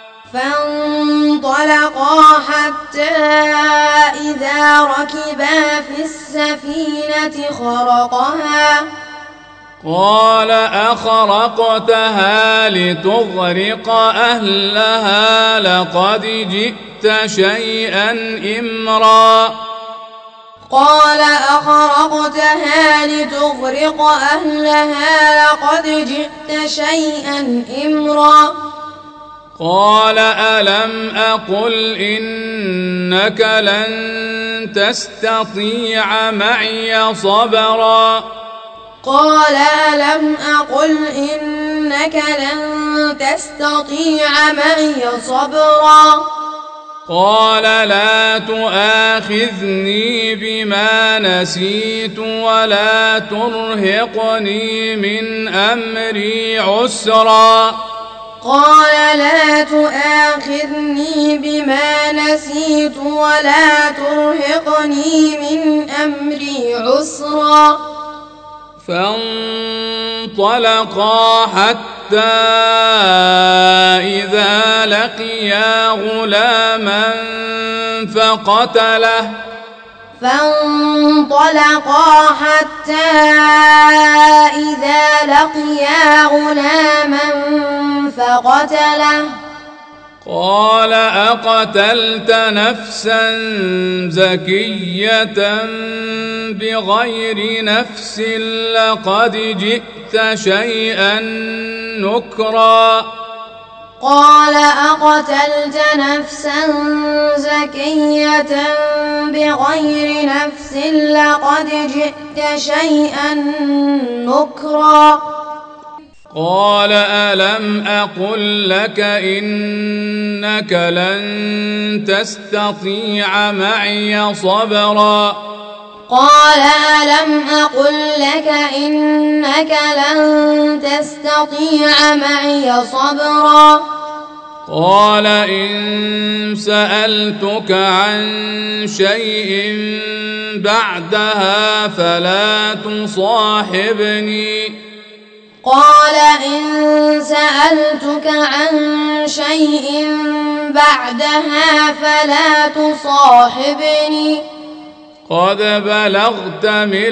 S2: فانطلقا حتى إذا ركبا في السفينة خرقها
S1: قال أخرقتها لتغرق أهلها لقد جئت شيئا إمرا
S2: قال أخرقتها لتغرق أهلها لقد جئت شيئا إمرا
S1: قال ألم أقل إنك لن تستطيع معي صبرا
S2: قال ألم أقل إنك لن تستطيع معي صبرا
S1: قال لا تؤاخذني بما نسيت ولا ترهقني من أمري عسرا
S2: قال لا تؤاخذني بما نسيت ولا ترهقني من أمري عسرا
S1: فانطلقا حتى إذا لقيا غلاما فقتله
S2: فانطلقا حتى إذا لقيا غلاما فقتله
S1: قال أقتلت نفسا زكية بغير نفس لقد جئت شيئا نكرا
S2: قال أقتلت نفسا زكية بغير نفس لقد جئت شيئا نكرا
S1: قال ألم أقل لك إنك لن تستطيع معي صبرا
S2: قال ألم أقل لك إنك لن تستطيع معي صبرا
S1: قال إن سألتك عن شيء بعدها فلا تصاحبني
S2: قال إن سألتك عن شيء بعدها فلا تصاحبني
S1: قد بلغت من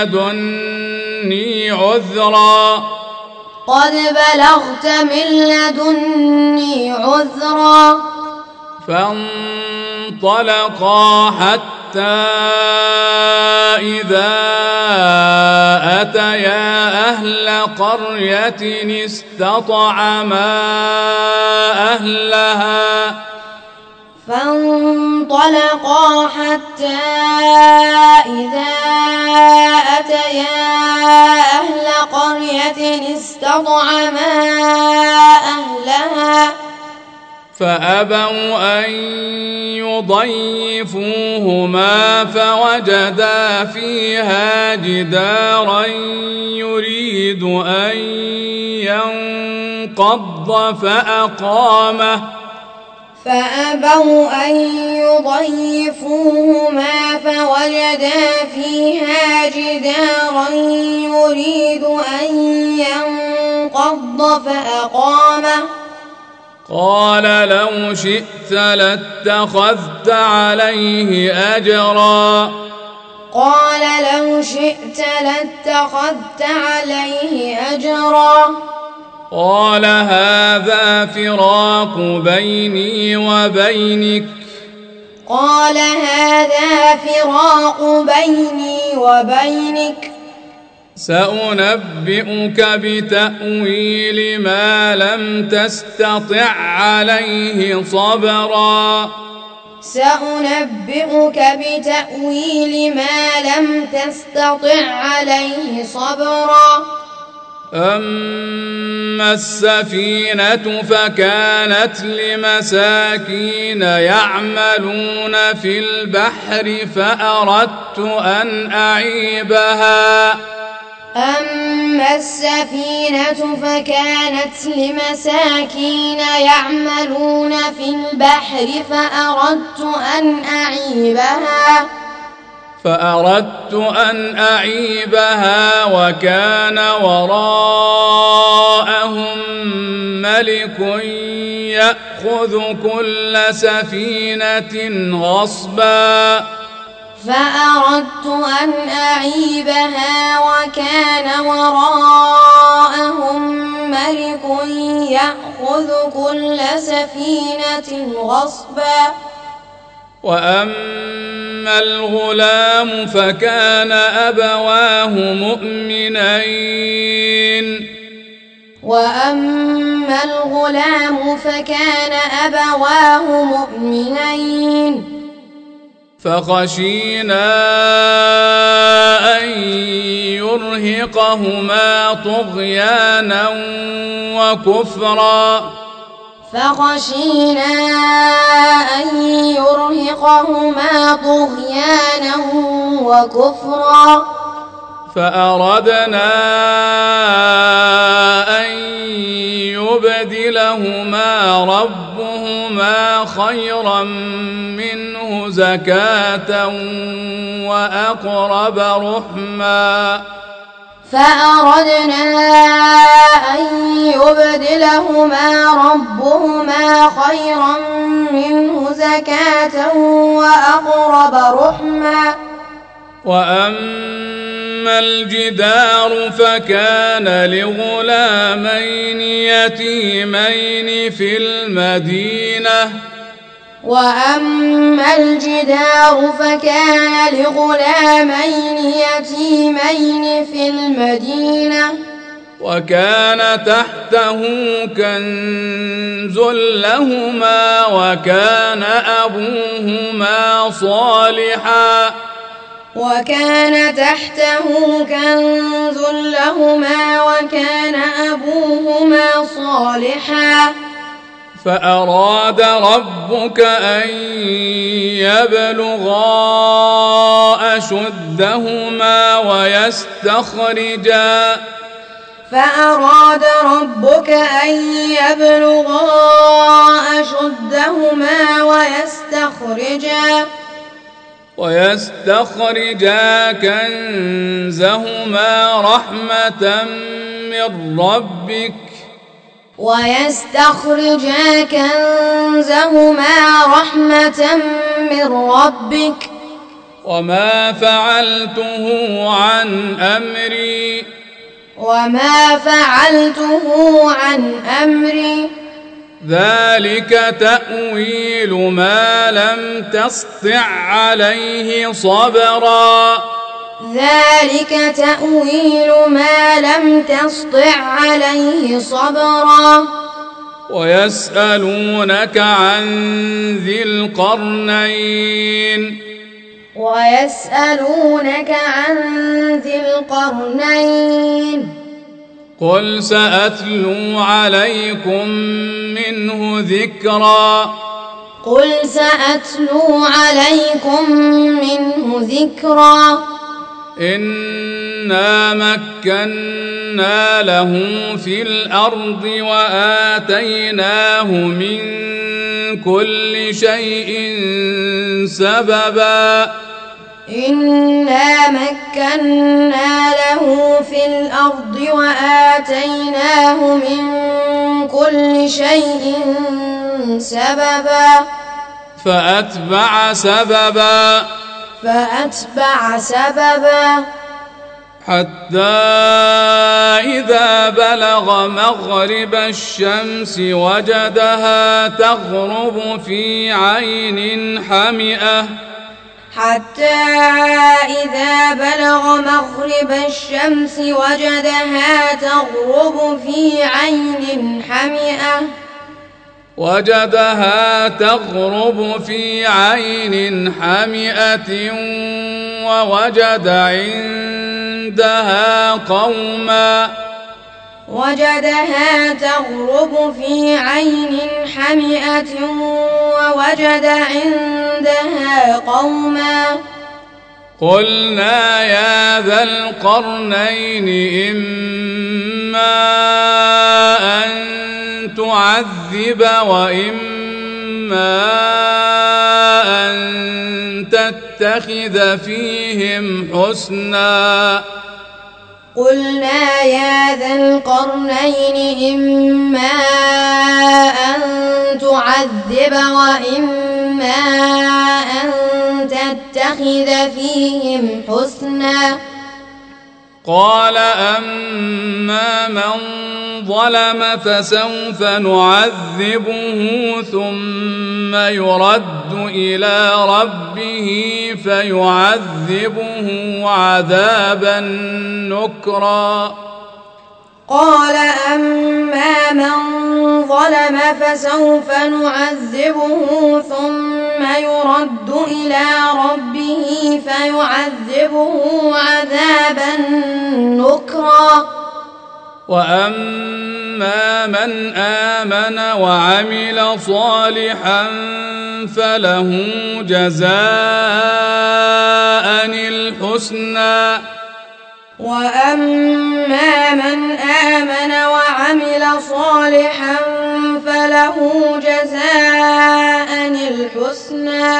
S1: لدني عذرا
S2: قد بلغت من لدني عذرا
S1: فانطلقا حتى إذا أتيا أهل قرية استطعما أهلها
S2: فانطلقا حتى إذا أتيا أهل قرية استطعما أهلها
S1: فأبوا أن يضيفوهما فوجدا فيها جدارا يريد أن ينقض فأقامه
S2: فأبوا أن يضيفوهما فوجدا فيها جدارا يريد أن ينقض فأقامه
S1: قال لو شئت لاتخذت عليه أجرا
S2: قال لو شئت لاتخذت عليه أجرا
S1: قال هذا فراق بيني وبينك
S2: قال هذا فراق بيني وبينك
S1: سأنبئك بتأويل ما لم تستطع عليه صبرا
S2: سأنبئك بتأويل ما لم تستطع عليه صبرا
S1: أما السفينة فكانت لمساكين يعملون في البحر فأردت أن أعيبها
S2: أما السفينة فكانت لمساكين يعملون في البحر فأردت أن أعيبها
S1: فأردت أن أعيبها وكان وراءهم ملك يأخذ كل سفينة غصبا
S2: فأردت أن أعيبها وكان وراءهم ملك يأخذ كل سفينة غصبا
S1: وأما الغلام فكان أبواه مؤمنين
S2: وأما الغلام فكان أبواه مؤمنين
S1: فخشينا أن يرهقهما طغيانا وكفرا
S2: فخشينا أن يرهقهما طغيانا وكفرا
S1: فأردنا أن يبدلهما ربهما خيرا منه زكاة وأقرب رحما
S2: فأردنا أن يبدلهما ربهما خيرا منه زكاة وأقرب رحما
S1: وأما الجدار فكان لغلامين يتيمين في المدينة
S2: وأما الجدار فكان لغلامين يتيمين في المدينة
S1: وكان تحته كنز لهما وكان أبوهما صالحا
S2: وكان تحته كنز لهما وكان أبوهما صالحا
S1: فأراد ربك أن يبلغا أشدهما ويستخرجا
S2: فأراد ربك أن يبلغا أشدهما ويستخرجا
S1: ويستخرجا كنزهما رحمة من ربك
S2: ويستخرجا كنزهما رحمة من ربك
S1: وما فعلته عن أمري
S2: وما فعلته عن أمري
S1: ذلك تأويل ما لم تسطع عليه صبرا
S2: ذلك تأويل ما لم تسطع عليه صبرا
S1: ويسألونك عن ذي القرنين
S2: ويسألونك عن ذي القرنين
S1: قل سأتلو عليكم منه ذكرا
S2: قل سأتلو عليكم منه ذكرا
S1: إنا مكنا له في الأرض وآتيناه من كل شيء سببا
S2: إنا مكنا له في الأرض وآتيناه من كل شيء سببا
S1: فأتبع سببا
S2: فأتبع سببا
S1: حتى إذا بلغ مغرب الشمس وجدها تغرب في عين حمئة
S2: حتى إذا بلغ مغرب الشمس وجدها تغرب في عين حمئة
S1: وجدها تغرب في عين حمئة ووجد عندها قوما
S2: وجدها تغرب في عين حمئة ووجد عندها قوما
S1: قلنا يا ذا القرنين إما أن تعذب وإما أن تتخذ فيهم حسنا
S2: قلنا يا ذا القرنين إما أن تعذب وإما أن تتخذ فيهم حسنا
S1: قال أما من ظلم فسوف نعذبه ثم يرد إلى ربه فيعذبه عذابا نكرا
S2: قال أما من ظلم فسوف نعذبه ثم يرد إلى ربه فيعذبه عذابا نكرا
S1: وأما من آمن وعمل صالحا فله جزاء الحسنى
S2: وأما من آمن وعمل صالحا فله جزاء الحسنى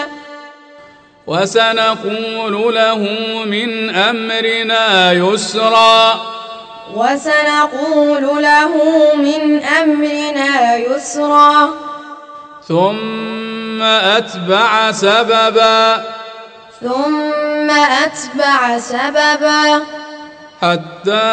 S1: وسنقول له من أمرنا يسرا
S2: وسنقول له من أمرنا يسرا
S1: ثم أتبع سببا
S2: ثم أتبع سببا
S1: حتى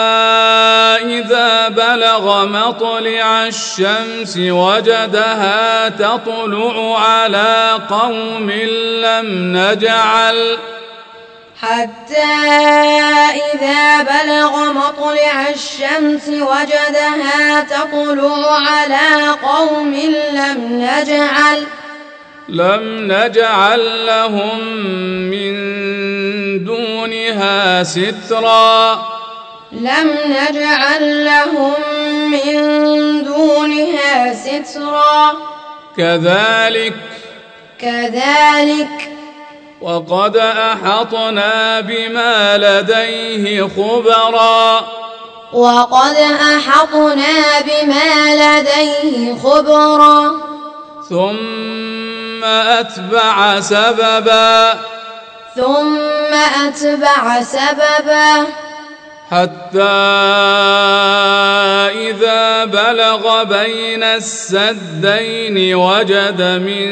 S1: إذا بلغ مطلع الشمس وجدها تطلع على قوم لم نجعل
S2: حتى إذا بلغ مطلع الشمس وجدها تطلع على قوم لم نجعل
S1: لم نجعل لهم من دونها سترا
S2: لم نجعل لهم من دونها سترا
S1: كذلك
S2: كذلك
S1: وقد أحطنا بما لديه خبرا
S2: وقد أحطنا بما لديه خبرا
S1: ثم أتبع سببا
S2: ثم أتبع سببا
S1: حتى إذا بلغ بين السدين وجد من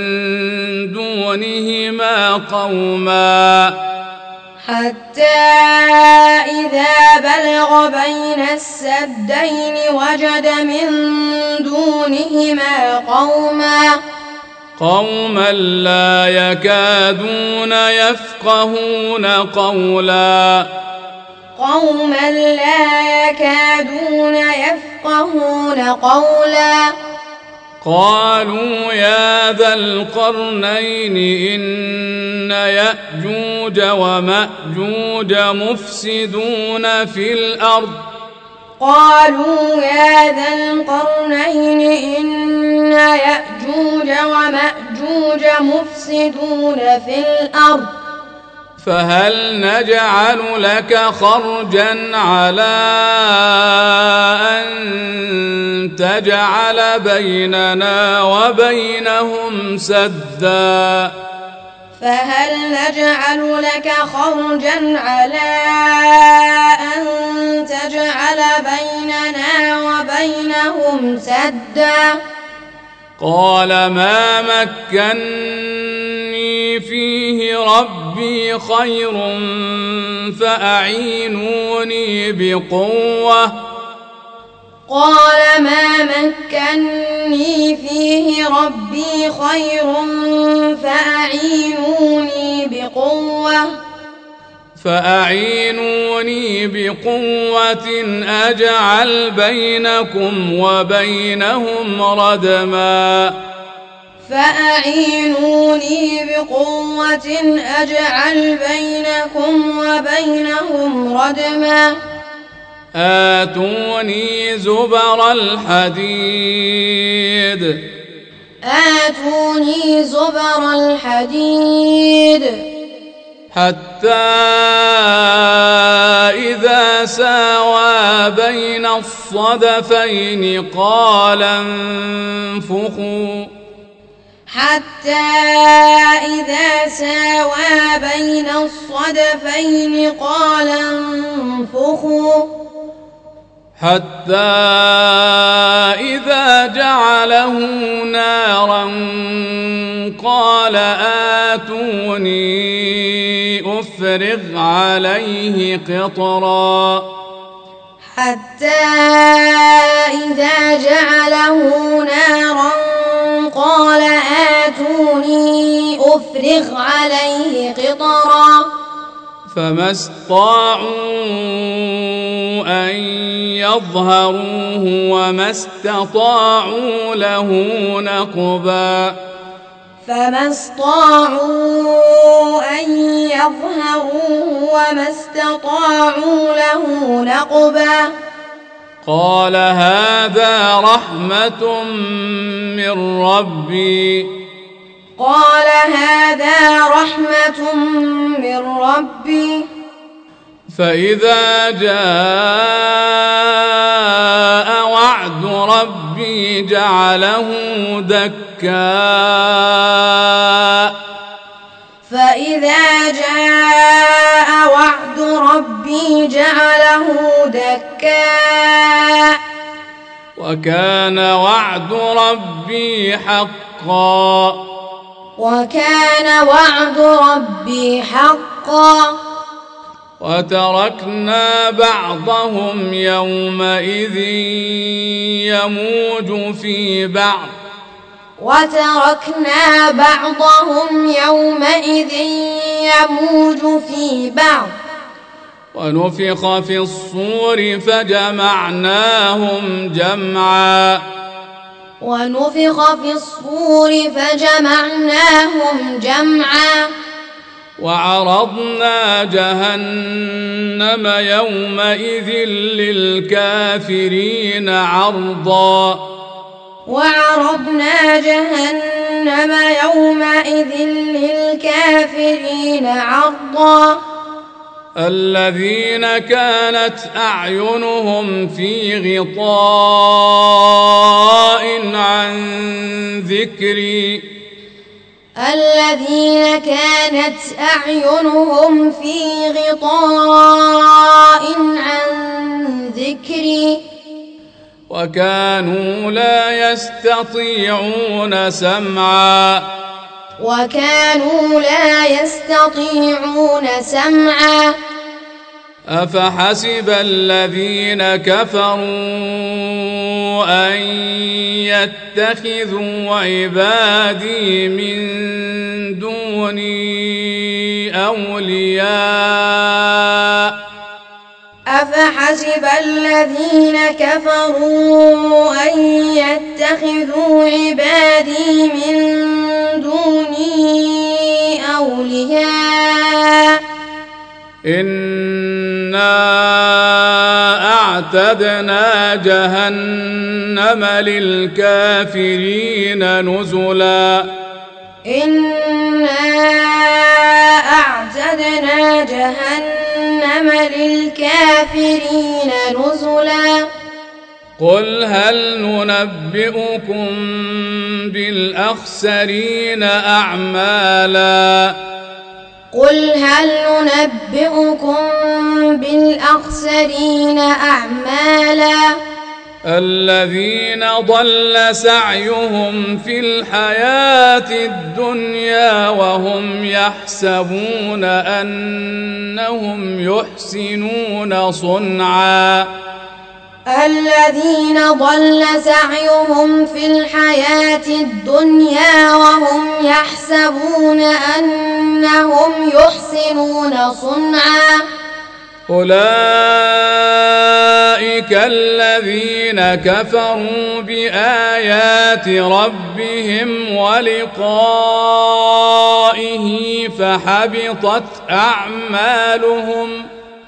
S1: دونهما قوما
S2: حتى إذا بلغ بين السدين وجد من دونهما قوما
S1: قوما لا يكادون يفقهون قولا
S2: قوما لا يكادون يفقهون قولا
S1: قالوا يا ذا القرنين إن يأجوج ومأجوج مفسدون في الأرض
S2: قالوا يا ذا القرنين إن يأجوج ومأجوج مفسدون في الأرض
S1: فهل نجعل لك خرجا على أن تجعل بيننا وبينهم سدا
S2: فهل نجعل لك خرجا على أن تجعل بيننا وبينهم سدا
S1: قال ما مكني فيه ربي خير فأعينوني بقوة
S2: قال ما مكني فيه ربي خير فأعينوني بقوة
S1: فأعينوني بقوة أجعل بينكم وبينهم ردما
S2: فأعينوني بقوة أجعل بينكم وبينهم ردما
S1: آتوني زبر الحديد
S2: آتوني زبر الحديد
S1: حتى إذا ساوى بين الصدفين قال انفخوا
S2: حتى إذا ساوى بين الصدفين قال انفخوا
S1: حتى إذا جعله نارا قال آتوني أفرغ عليه قطرا
S2: حتى إذا جعله نارا قال آتوني أفرغ عليه قطرا
S1: فما استطاعوا أن يظهروه وما استطاعوا له نقبا
S2: فما استطاعوا أن يظهروه وما استطاعوا له نقبا
S1: قال هذا رحمة من ربي
S2: قال هذا رحمة من ربي
S1: فإذا جاء وعد ربي جعله دكا
S2: فإذا جاء وعد ربي جعله دكا
S1: وكان وعد ربي حقا
S2: وكان وعد ربي حقا
S1: وتركنا بعضهم يومئذ يموج في بعض
S2: وتركنا بعضهم يومئذ يموج في بعض
S1: ونفخ في الصور فجمعناهم جمعا
S2: ونفخ في الصور فجمعناهم جمعا
S1: وعرضنا جهنم يومئذ للكافرين عرضا
S2: وعرضنا جهنم يومئذ للكافرين عرضا
S1: الذين كانت أعينهم في غطاء عن ذكري
S2: الذين كانت أعينهم في غطاء عن ذكري
S1: وكانوا لا يستطيعون سمعا
S2: وكانوا لا يستطيعون سمعا
S1: أفحسب الذين كفروا أن يتخذوا عبادي من دوني أولياء
S2: أفحسب الذين كفروا أن يتخذوا عبادي من دوني أولياء
S1: إنا أعتدنا جهنم للكافرين نزلا
S2: إنا أعتدنا جهنم للكافرين نزلا
S1: قل هل ننبئكم بالأخسرين أعمالا
S2: قل هل ننبئكم بالأخسرين أعمالا
S1: الذين ضل سعيهم في الحياة الدنيا وهم يحسبون أنهم يحسنون صنعا
S2: الذين ضل سعيهم في الحياة الدنيا وهم يحسبون أنهم يحسنون صنعا
S1: أولئك الذين كفروا بآيات ربهم ولقائه فحبطت أعمالهم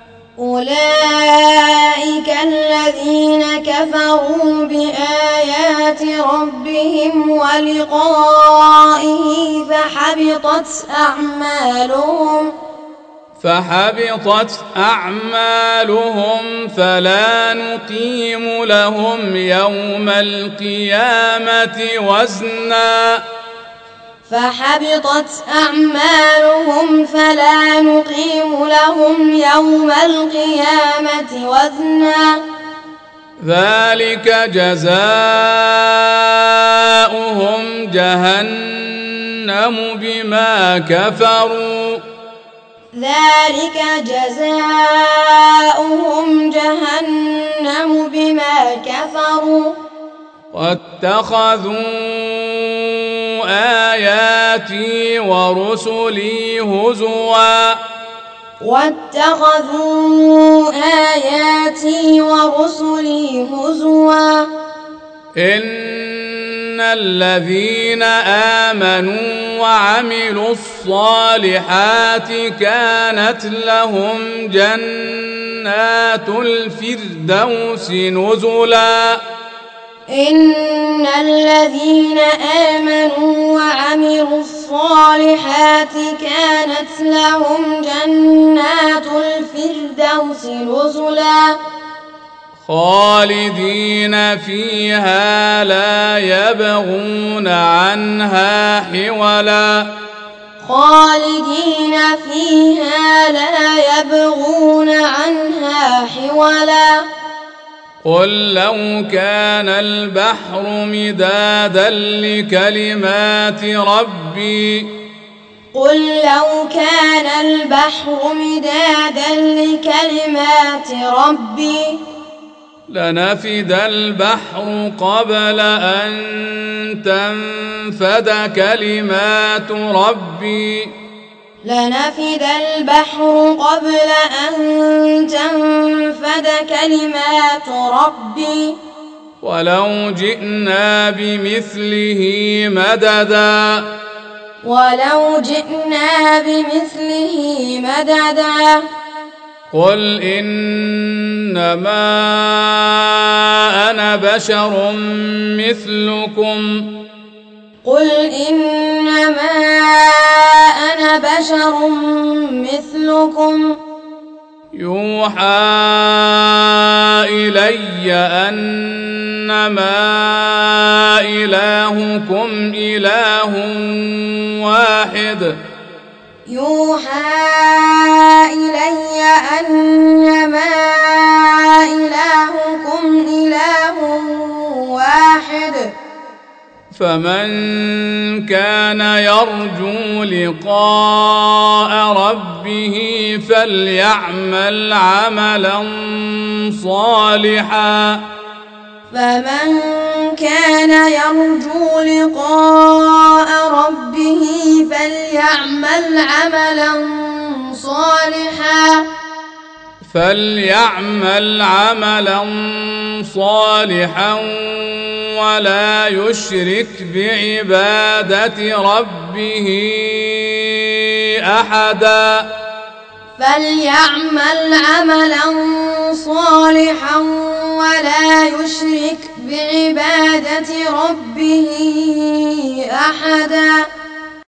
S2: أولئك الذين كفروا بآيات ربهم ولقائه فحبطت أعمالهم
S1: فحبطت أعمالهم فلا نقيم لهم يوم القيامة وزنا
S2: فحبطت أعمالهم فلا نقيم لهم يوم القيامة وزنا
S1: ذلك جزاؤهم جهنم بما كفروا
S2: ذلك جزاؤهم جهنم بما كفروا
S1: واتخذوا آياتي ورسلي هزوا
S2: واتخذوا آياتي ورسلي هزوا
S1: إن الذين آمنوا وعملوا الصالحات كانت لهم جنات الفردوس نزلا
S2: إن الذين آمنوا وعملوا الصالحات كانت لهم جنات الفردوس نزلا
S1: خالدين فيها لا يبغون عنها حولا
S2: خالدين فيها لا يبغون عنها حولا
S1: قل لو كان البحر مدادا لكلمات ربي
S2: قل لو كان البحر مدادا لكلمات ربي
S1: لنفد البحر قبل أن تنفد كلمات ربي
S2: لنفد البحر قبل أن تنفد كلمات ربي
S1: ولو جئنا بمثله مددا
S2: ولو جئنا بمثله مددا
S1: قل إنما أنا بشر مثلكم
S2: قل إنما أنا بشر مثلكم
S1: يوحى إلي أنما إلهكم إله واحد
S2: يوحى إلي أنما إلهكم إله واحد
S1: فمن كان يرجو لقاء ربه فليعمل عملا صالحا
S2: فمن كان يرجو لقاء ربه فليعمل عملا صالحا
S1: فليعمل عملا صالحا ولا يشرك بعبادة ربه أحدا
S2: فليعمل عملا صالحا ولا يشرك بعبادة ربه أحدا